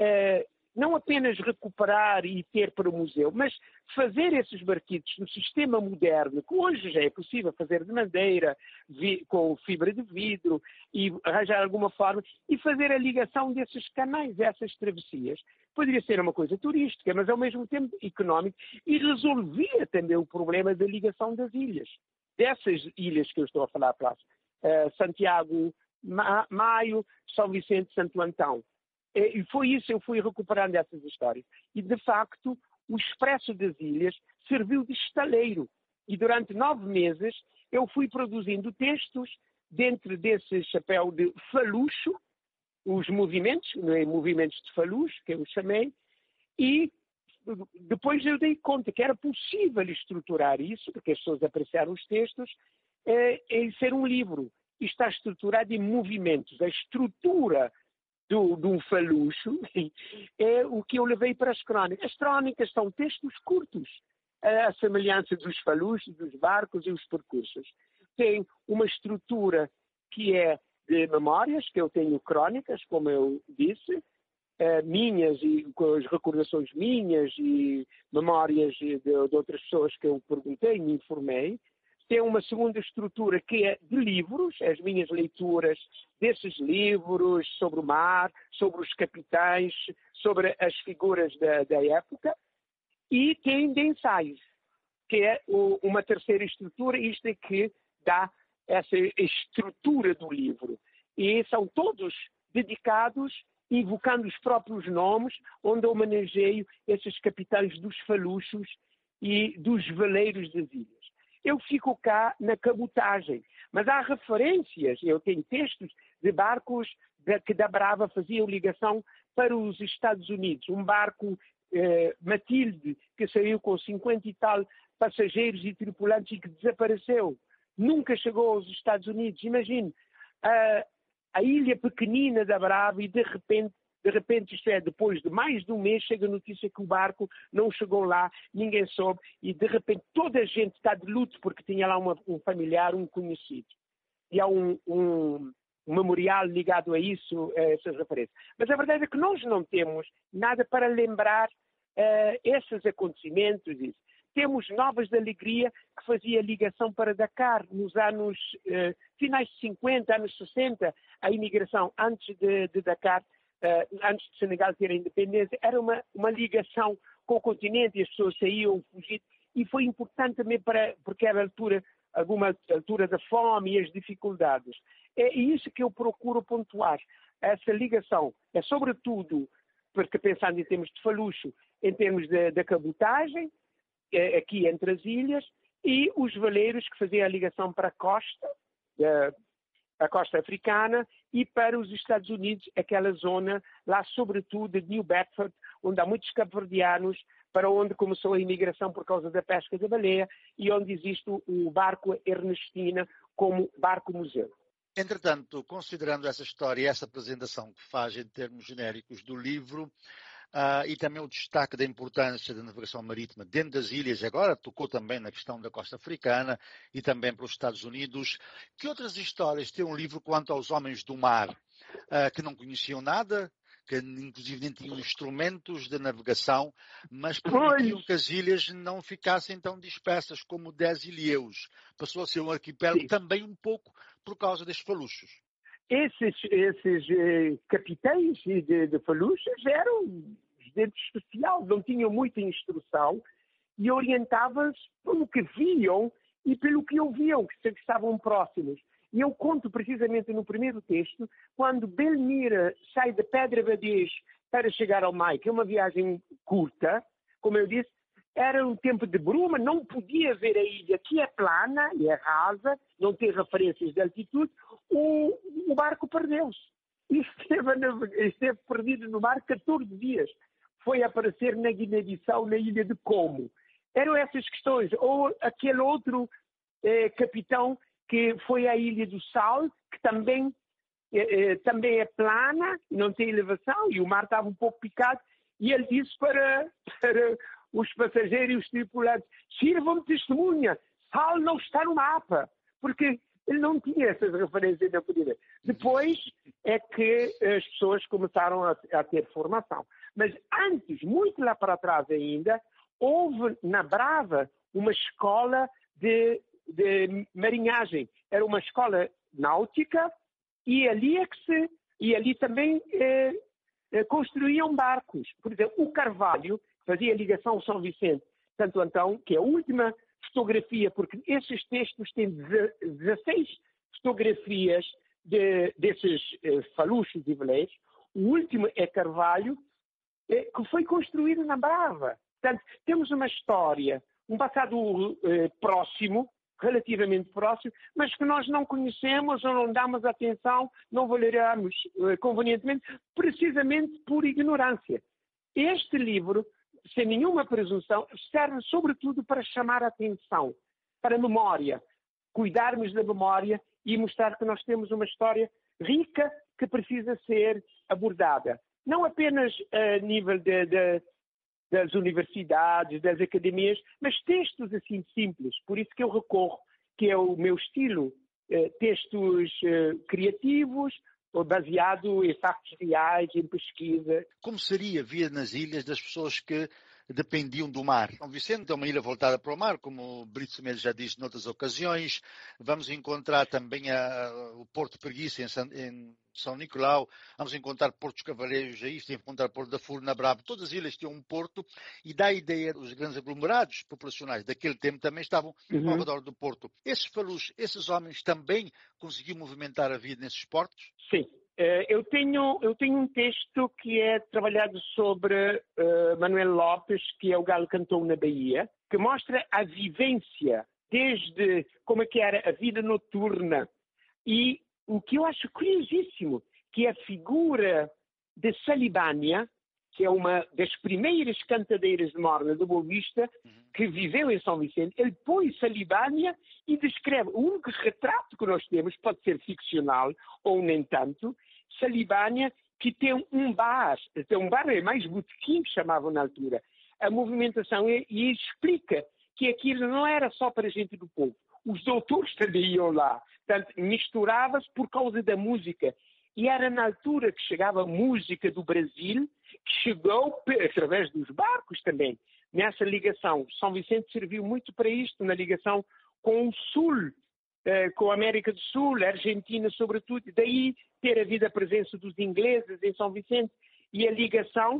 não apenas recuperar e ter para o museu, mas fazer esses barquitos no sistema moderno, que hoje já é possível fazer de madeira, com fibra de vidro, e arranjar alguma forma, e fazer a ligação desses canais, dessas travessias. Poderia ser uma coisa turística, mas ao mesmo tempo económica, e resolvia também o problema da ligação das ilhas. Dessas ilhas que eu estou a falar, Santiago, Maio, São Vicente, Santo Antão. E foi isso, eu fui recuperando essas histórias. E, de facto, o Expresso das Ilhas serviu de estaleiro. E durante 9 meses eu fui produzindo textos dentro desse chapéu de falucho, os movimentos, movimentos de falucho, que eu chamei, e depois eu dei conta que era possível estruturar isso, porque as pessoas apreciaram os textos, em ser um livro. E está estruturado em movimentos. A estrutura de um falucho é o que eu levei para as crónicas. As crónicas são textos curtos, a semelhança dos faluchos, dos barcos e os percursos. Tem uma estrutura que é de memórias, que eu tenho crónicas, como eu disse, minhas, e com as recordações minhas e memórias de outras pessoas que eu perguntei e me informei. Tem uma segunda estrutura que é de livros, as minhas leituras desses livros sobre o mar, sobre os capitães, sobre as figuras da época, e tem de ensaios, que é uma terceira estrutura, isto é que dá essa estrutura do livro. E são todos dedicados, invocando os próprios nomes, onde homenageio esses capitães dos faluchos e dos veleiros das ilhas. Eu fico cá na cabotagem, mas há referências, eu tenho textos de barcos que da Brava faziam ligação para os Estados Unidos. Um barco Matilde, que saiu com 50 e tal passageiros e tripulantes e que desapareceu. Nunca chegou aos Estados Unidos. Imagine, a ilha pequenina da Brava e de repente, isto é, depois de mais de um mês, chega a notícia que o barco não chegou lá, ninguém soube, e de repente toda a gente está de luto porque tinha lá um familiar, um conhecido. E há um memorial ligado a isso, a essas referências. Mas a verdade é que nós não temos nada para lembrar esses acontecimentos. Isso. Temos Novas de Alegria, que fazia ligação para Dakar nos anos finais de 50, anos 60, a imigração antes de Dakar, antes de Senegal ter a independência, era uma ligação com o continente e as pessoas saíam, fugiam, e foi importante também porque era alguma altura da fome e as dificuldades. É isso que eu procuro pontuar, essa ligação. É sobretudo, porque pensando em termos de falucho, em termos da cabotagem, aqui entre as ilhas, e os veleiros que faziam a ligação para a costa africana e para os Estados Unidos, aquela zona lá sobretudo de New Bedford, onde há muitos cabo-verdianos, para onde começou a imigração por causa da pesca da baleia e onde existe o barco Ernestina como barco-museu. Entretanto, considerando essa história e essa apresentação que faz em termos genéricos do livro, e também o destaque da importância da navegação marítima dentro das ilhas, agora tocou também na questão da costa africana e também para os Estados Unidos. Que outras histórias tem um livro quanto aos homens do mar, que não conheciam nada, que inclusive nem tinham instrumentos de navegação, mas permitiam que as ilhas não ficassem tão dispersas como 10 ilhéus. Passou a ser um arquipélago também um pouco por causa destes faluchos. Esses capitães de faluchos eram gente especial, não tinham muita instrução e orientavam-se pelo que viam e pelo que ouviam, que estavam próximos. E eu conto precisamente no primeiro texto, quando Belmira sai de Pedra Badez para chegar ao Mai, que é uma viagem curta, como eu disse, era um tempo de bruma, não podia ver a ilha, que é plana e é rasa, não tem referências de altitude, o barco perdeu-se. E esteve perdido no mar 14 dias. Foi aparecer na Guiné-Bissau, na ilha de Como. Eram essas questões. Ou aquele outro capitão que foi à Ilha do Sal, que também é plana, não tem elevação, e o mar estava um pouco picado, e ele disse para os passageiros e os tripulantes: sirvam de testemunha, Sal não está no mapa, porque ele não tinha essas referências na poder. Depois é que as pessoas começaram a ter formação. Mas antes, muito lá para trás ainda, houve na Brava uma escola de marinhagem. Era uma escola náutica e ali também construíam barcos. Por exemplo, o Carvalho fazia ligação ao São Vicente, Santo Antão, que é a última fotografia, porque esses textos têm 16 fotografias desses faluchos e veleiros. O último é Carvalho, que foi construído na Brava. Portanto, temos uma história, um passado próximo, relativamente próximo, mas que nós não conhecemos ou não damos atenção, não valoramos convenientemente, precisamente por ignorância. Este livro, sem nenhuma presunção, serve sobretudo para chamar a atenção, para a memória, cuidarmos da memória e mostrar que nós temos uma história rica que precisa ser abordada. Não apenas a nível das universidades, das academias, mas textos assim simples. Por isso que eu recorro, que é o meu estilo, textos criativos, baseado em factos reais, em pesquisa. Como seria vir nas ilhas das pessoas que dependiam do mar? São Vicente é uma ilha voltada para o mar, como o Brito Semedo já disse noutras ocasiões. Vamos encontrar também o Porto Preguiça em São Nicolau, vamos encontrar Portos Cavaleiros, aí vamos encontrar Porto da Furo na Brava. Todas as ilhas tinham um porto e dá a ideia dos grandes aglomerados populacionais daquele tempo também estavam ao redor do porto. Esses faluchos, esses homens também conseguiam movimentar a vida nesses portos? Sim. Eu tenho um texto que é trabalhado sobre Manuel Lopes, que é o Galo Cantou na Bahia, que mostra a vivência desde como é que era a vida noturna. E o que eu acho curiosíssimo, que é a figura de Salibânia, que é uma das primeiras cantadeiras de morna de Boa Vista, que viveu em São Vicente. Ele põe Salibânia e descreve. O único retrato que nós temos, pode ser ficcional ou nem tanto, Salibânia, que tem um bar é mais botequim que chamavam na altura. A movimentação, e explica que aquilo não era só para a gente do povo. Os doutores também iam lá. Portanto, misturava-se por causa da música. E era na altura que chegava a música do Brasil, que chegou através dos barcos também. Nessa ligação, São Vicente serviu muito para isto, na ligação com o Sul, com a América do Sul, a Argentina sobretudo. Daí ter havido a presença dos ingleses em São Vicente e a ligação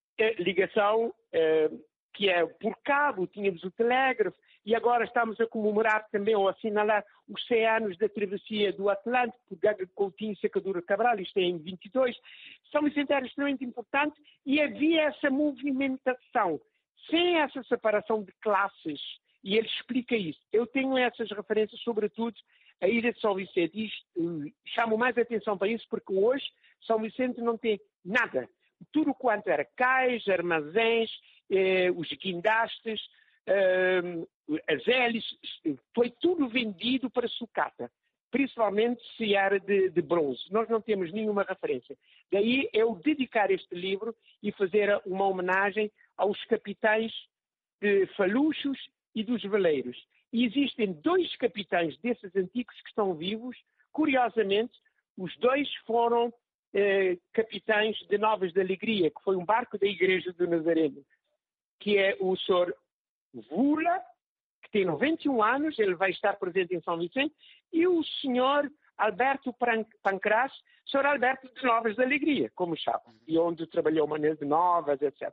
que é por cabo, tínhamos o telégrafo, e agora estamos a comemorar também, ou a assinalar, os 100 anos da travessia do Atlântico, por Gaga Coutinho Sacadura Cabral, isto é em 22. São Vicente era extremamente importante e havia essa movimentação, sem essa separação de classes, e ele explica isso. Eu tenho essas referências, sobretudo, a Ilha de São Vicente, e chamo mais atenção para isso, porque hoje São Vicente não tem nada. Tudo quanto era cais, armazéns, os guindastes, as hélices, foi tudo vendido para sucata, principalmente se era de bronze. Nós não temos nenhuma referência. Daí eu dedicar este livro e fazer uma homenagem aos capitães de Faluchos e dos veleiros. E existem 2 capitães desses antigos que estão vivos. Curiosamente, os 2 foram capitães de Novas de Alegria, que foi um barco da Igreja do Nazareno, que é o Sr. Vula, que tem 91 anos, ele vai estar presente em São Vicente, e o Sr. Alberto Pancrás, Sr. Alberto de Novas de Alegria, como sabe, e onde trabalhou Manuel de Novas, etc.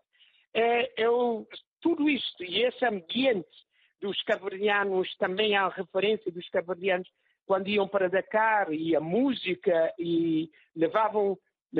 Tudo isto, e esse ambiente dos cabo-verdianos, também há referência dos cabo-verdianos quando iam para Dakar, e a música, e levavam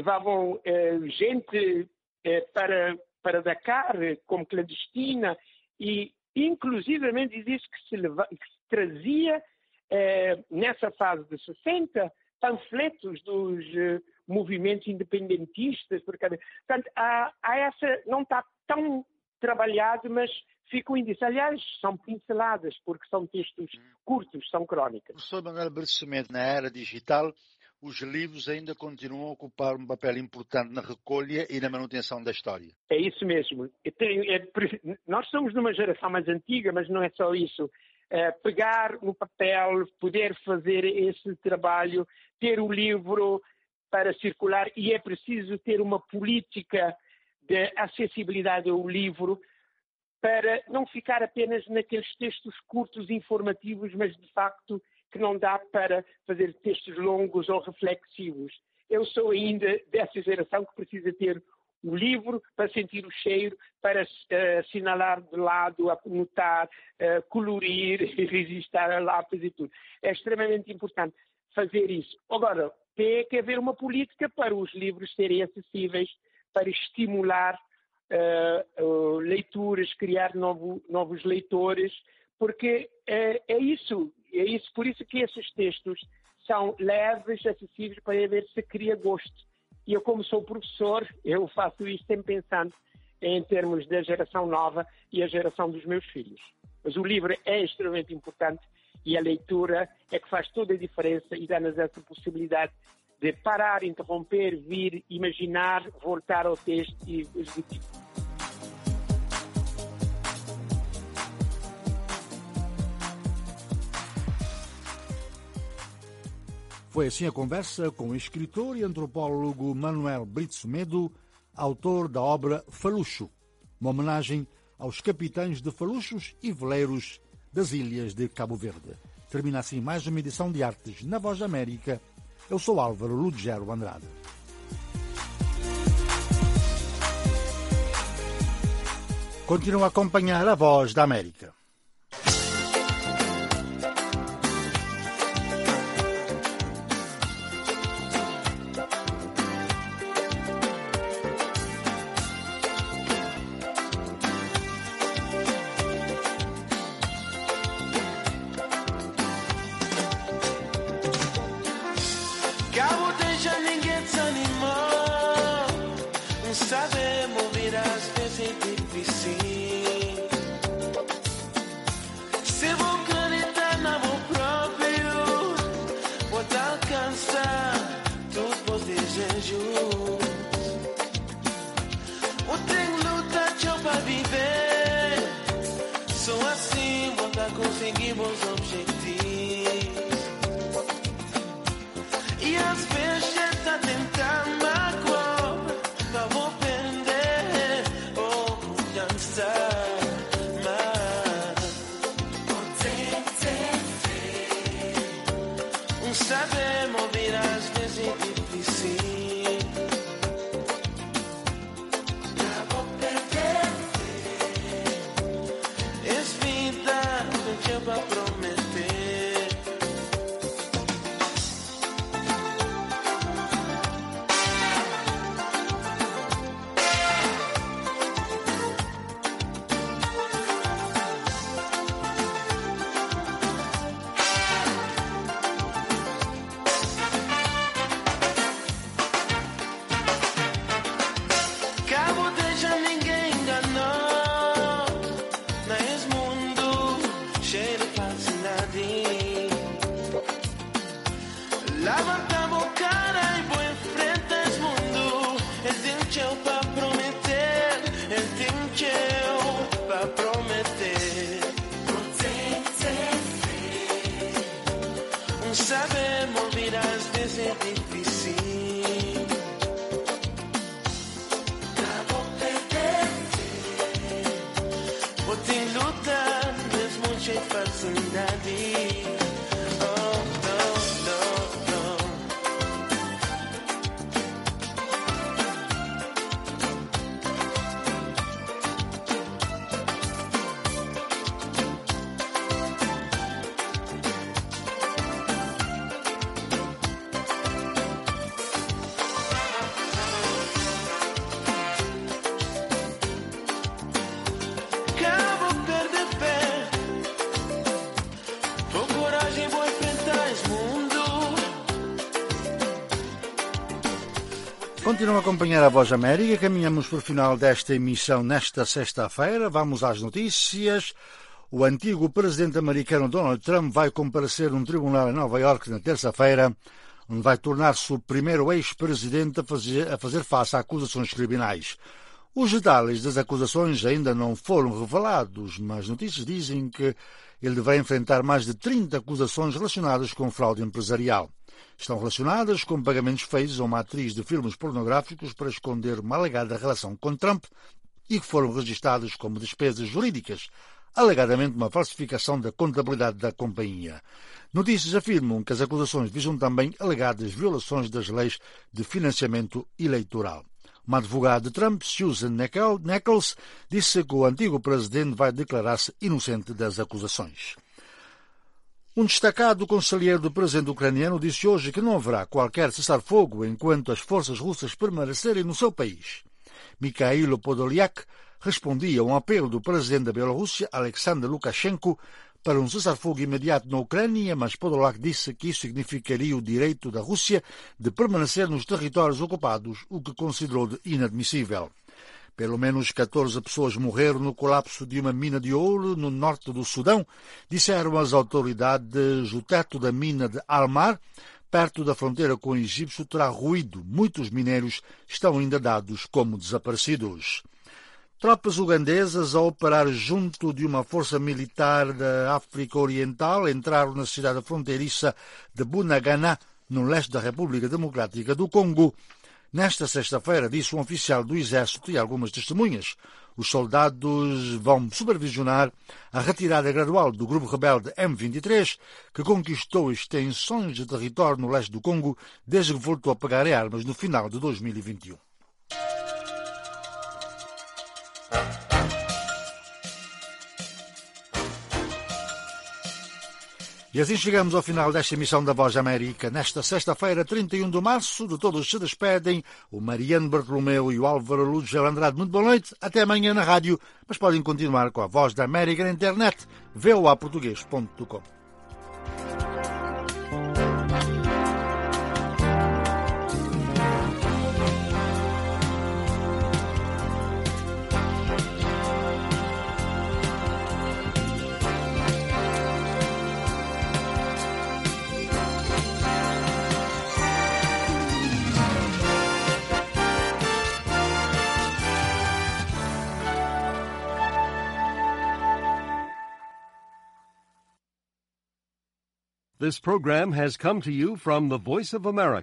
gente para Dakar como clandestina, e inclusivamente existe que se trazia nessa fase de 60 panfletos dos movimentos independentistas. Portanto, não está tão trabalhado, mas ficam indícios. Aliás, são pinceladas, porque são textos curtos, são crónicas. Professor Manuel Brito Semedo, na era digital, os livros ainda continuam a ocupar um papel importante na recolha e na manutenção da história. É isso mesmo. Nós somos de uma geração mais antiga, mas não é só isso. Pegar no papel, poder fazer esse trabalho, ter o livro para circular, e é preciso ter uma política de acessibilidade ao livro para não ficar apenas naqueles textos curtos informativos, mas de facto que não dá para fazer textos longos ou reflexivos. Eu sou ainda dessa geração que precisa ter o livro para sentir o cheiro, para assinalar de lado, anotar, colorir, registrar a lápis e tudo. É extremamente importante fazer isso. Agora, tem que haver uma política para os livros serem acessíveis, para estimular leituras, criar novos leitores, porque é isso, por isso que esses textos são leves, acessíveis, para ver se cria gosto. E eu, como sou professor, eu faço isto sempre pensando em termos da geração nova e a geração dos meus filhos. Mas o livro é extremamente importante e a leitura é que faz toda a diferença e dá-nos essa possibilidade de parar, interromper, vir, imaginar, voltar ao texto e executar. Foi assim a conversa com o escritor e antropólogo Manuel Brito Semedo, autor da obra Falucho, uma homenagem aos capitães de faluchos e veleiros das ilhas de Cabo Verde. Termina assim mais uma edição de Artes na Voz da América. Eu sou Álvaro Ludgero Andrade. Continua a acompanhar a Voz da América. desejos. Eu tenho luta para viver. Só assim vou conseguir bons objetivos. E às vezes está tentando magoar, para vou perder ou dançar. Sabemos ouvir às vezes é difícil. Já vou perder. Es vida, não tinha para prometer. Sabemos ouvir às vezes é difícil. Já vou perder. Vou ter luta, mesmo de facilidade. Continuam a acompanhar a Voz da América. Caminhamos para o final desta emissão nesta sexta-feira. Vamos às notícias. O antigo presidente americano Donald Trump vai comparecer num tribunal em Nova Iorque na terça-feira, onde vai tornar-se o primeiro ex-presidente a fazer face a acusações criminais. Os detalhes das acusações ainda não foram revelados, mas notícias dizem que ele deverá enfrentar mais de 30 acusações relacionadas com fraude empresarial. Estão relacionadas com pagamentos feitos a uma atriz de filmes pornográficos para esconder uma alegada relação com Trump e que foram registados como despesas jurídicas, alegadamente uma falsificação da contabilidade da companhia. Notícias afirmam que as acusações visam também alegadas violações das leis de financiamento eleitoral. Uma advogada de Trump, Susan Nichols, disse que o antigo presidente vai declarar-se inocente das acusações. Um destacado conselheiro do presidente ucraniano disse hoje que não haverá qualquer cessar-fogo enquanto as forças russas permanecerem no seu país. Mikhailo Podolyak respondia a um apelo do presidente da Bielorrússia, Alexander Lukashenko, para um cessar-fogo imediato na Ucrânia, mas Podolyak disse que isso significaria o direito da Rússia de permanecer nos territórios ocupados, o que considerou de inadmissível. Pelo menos 14 pessoas morreram no colapso de uma mina de ouro no norte do Sudão, disseram as autoridades. O teto da mina de Almar, perto da fronteira com o Egito, terá ruído. Muitos mineiros estão ainda dados como desaparecidos. Tropas ugandesas a operar junto de uma força militar da África Oriental entraram na cidade fronteiriça de Bunagana, no leste da República Democrática do Congo. Nesta sexta-feira, disse um oficial do Exército e algumas testemunhas, os soldados vão supervisionar a retirada gradual do grupo rebelde M23, que conquistou extensões de território no leste do Congo desde que voltou a pegar em armas no final de 2021. E assim chegamos ao final desta emissão da Voz da América. Nesta sexta-feira, 31 de março, de todos se despedem o Mariano Bartolomeu e o Álvaro Lúcio Andrade. Muito boa noite, até amanhã na rádio, mas podem continuar com a Voz da América na internet, voaportugues.com. This program has come to you from the Voice of America.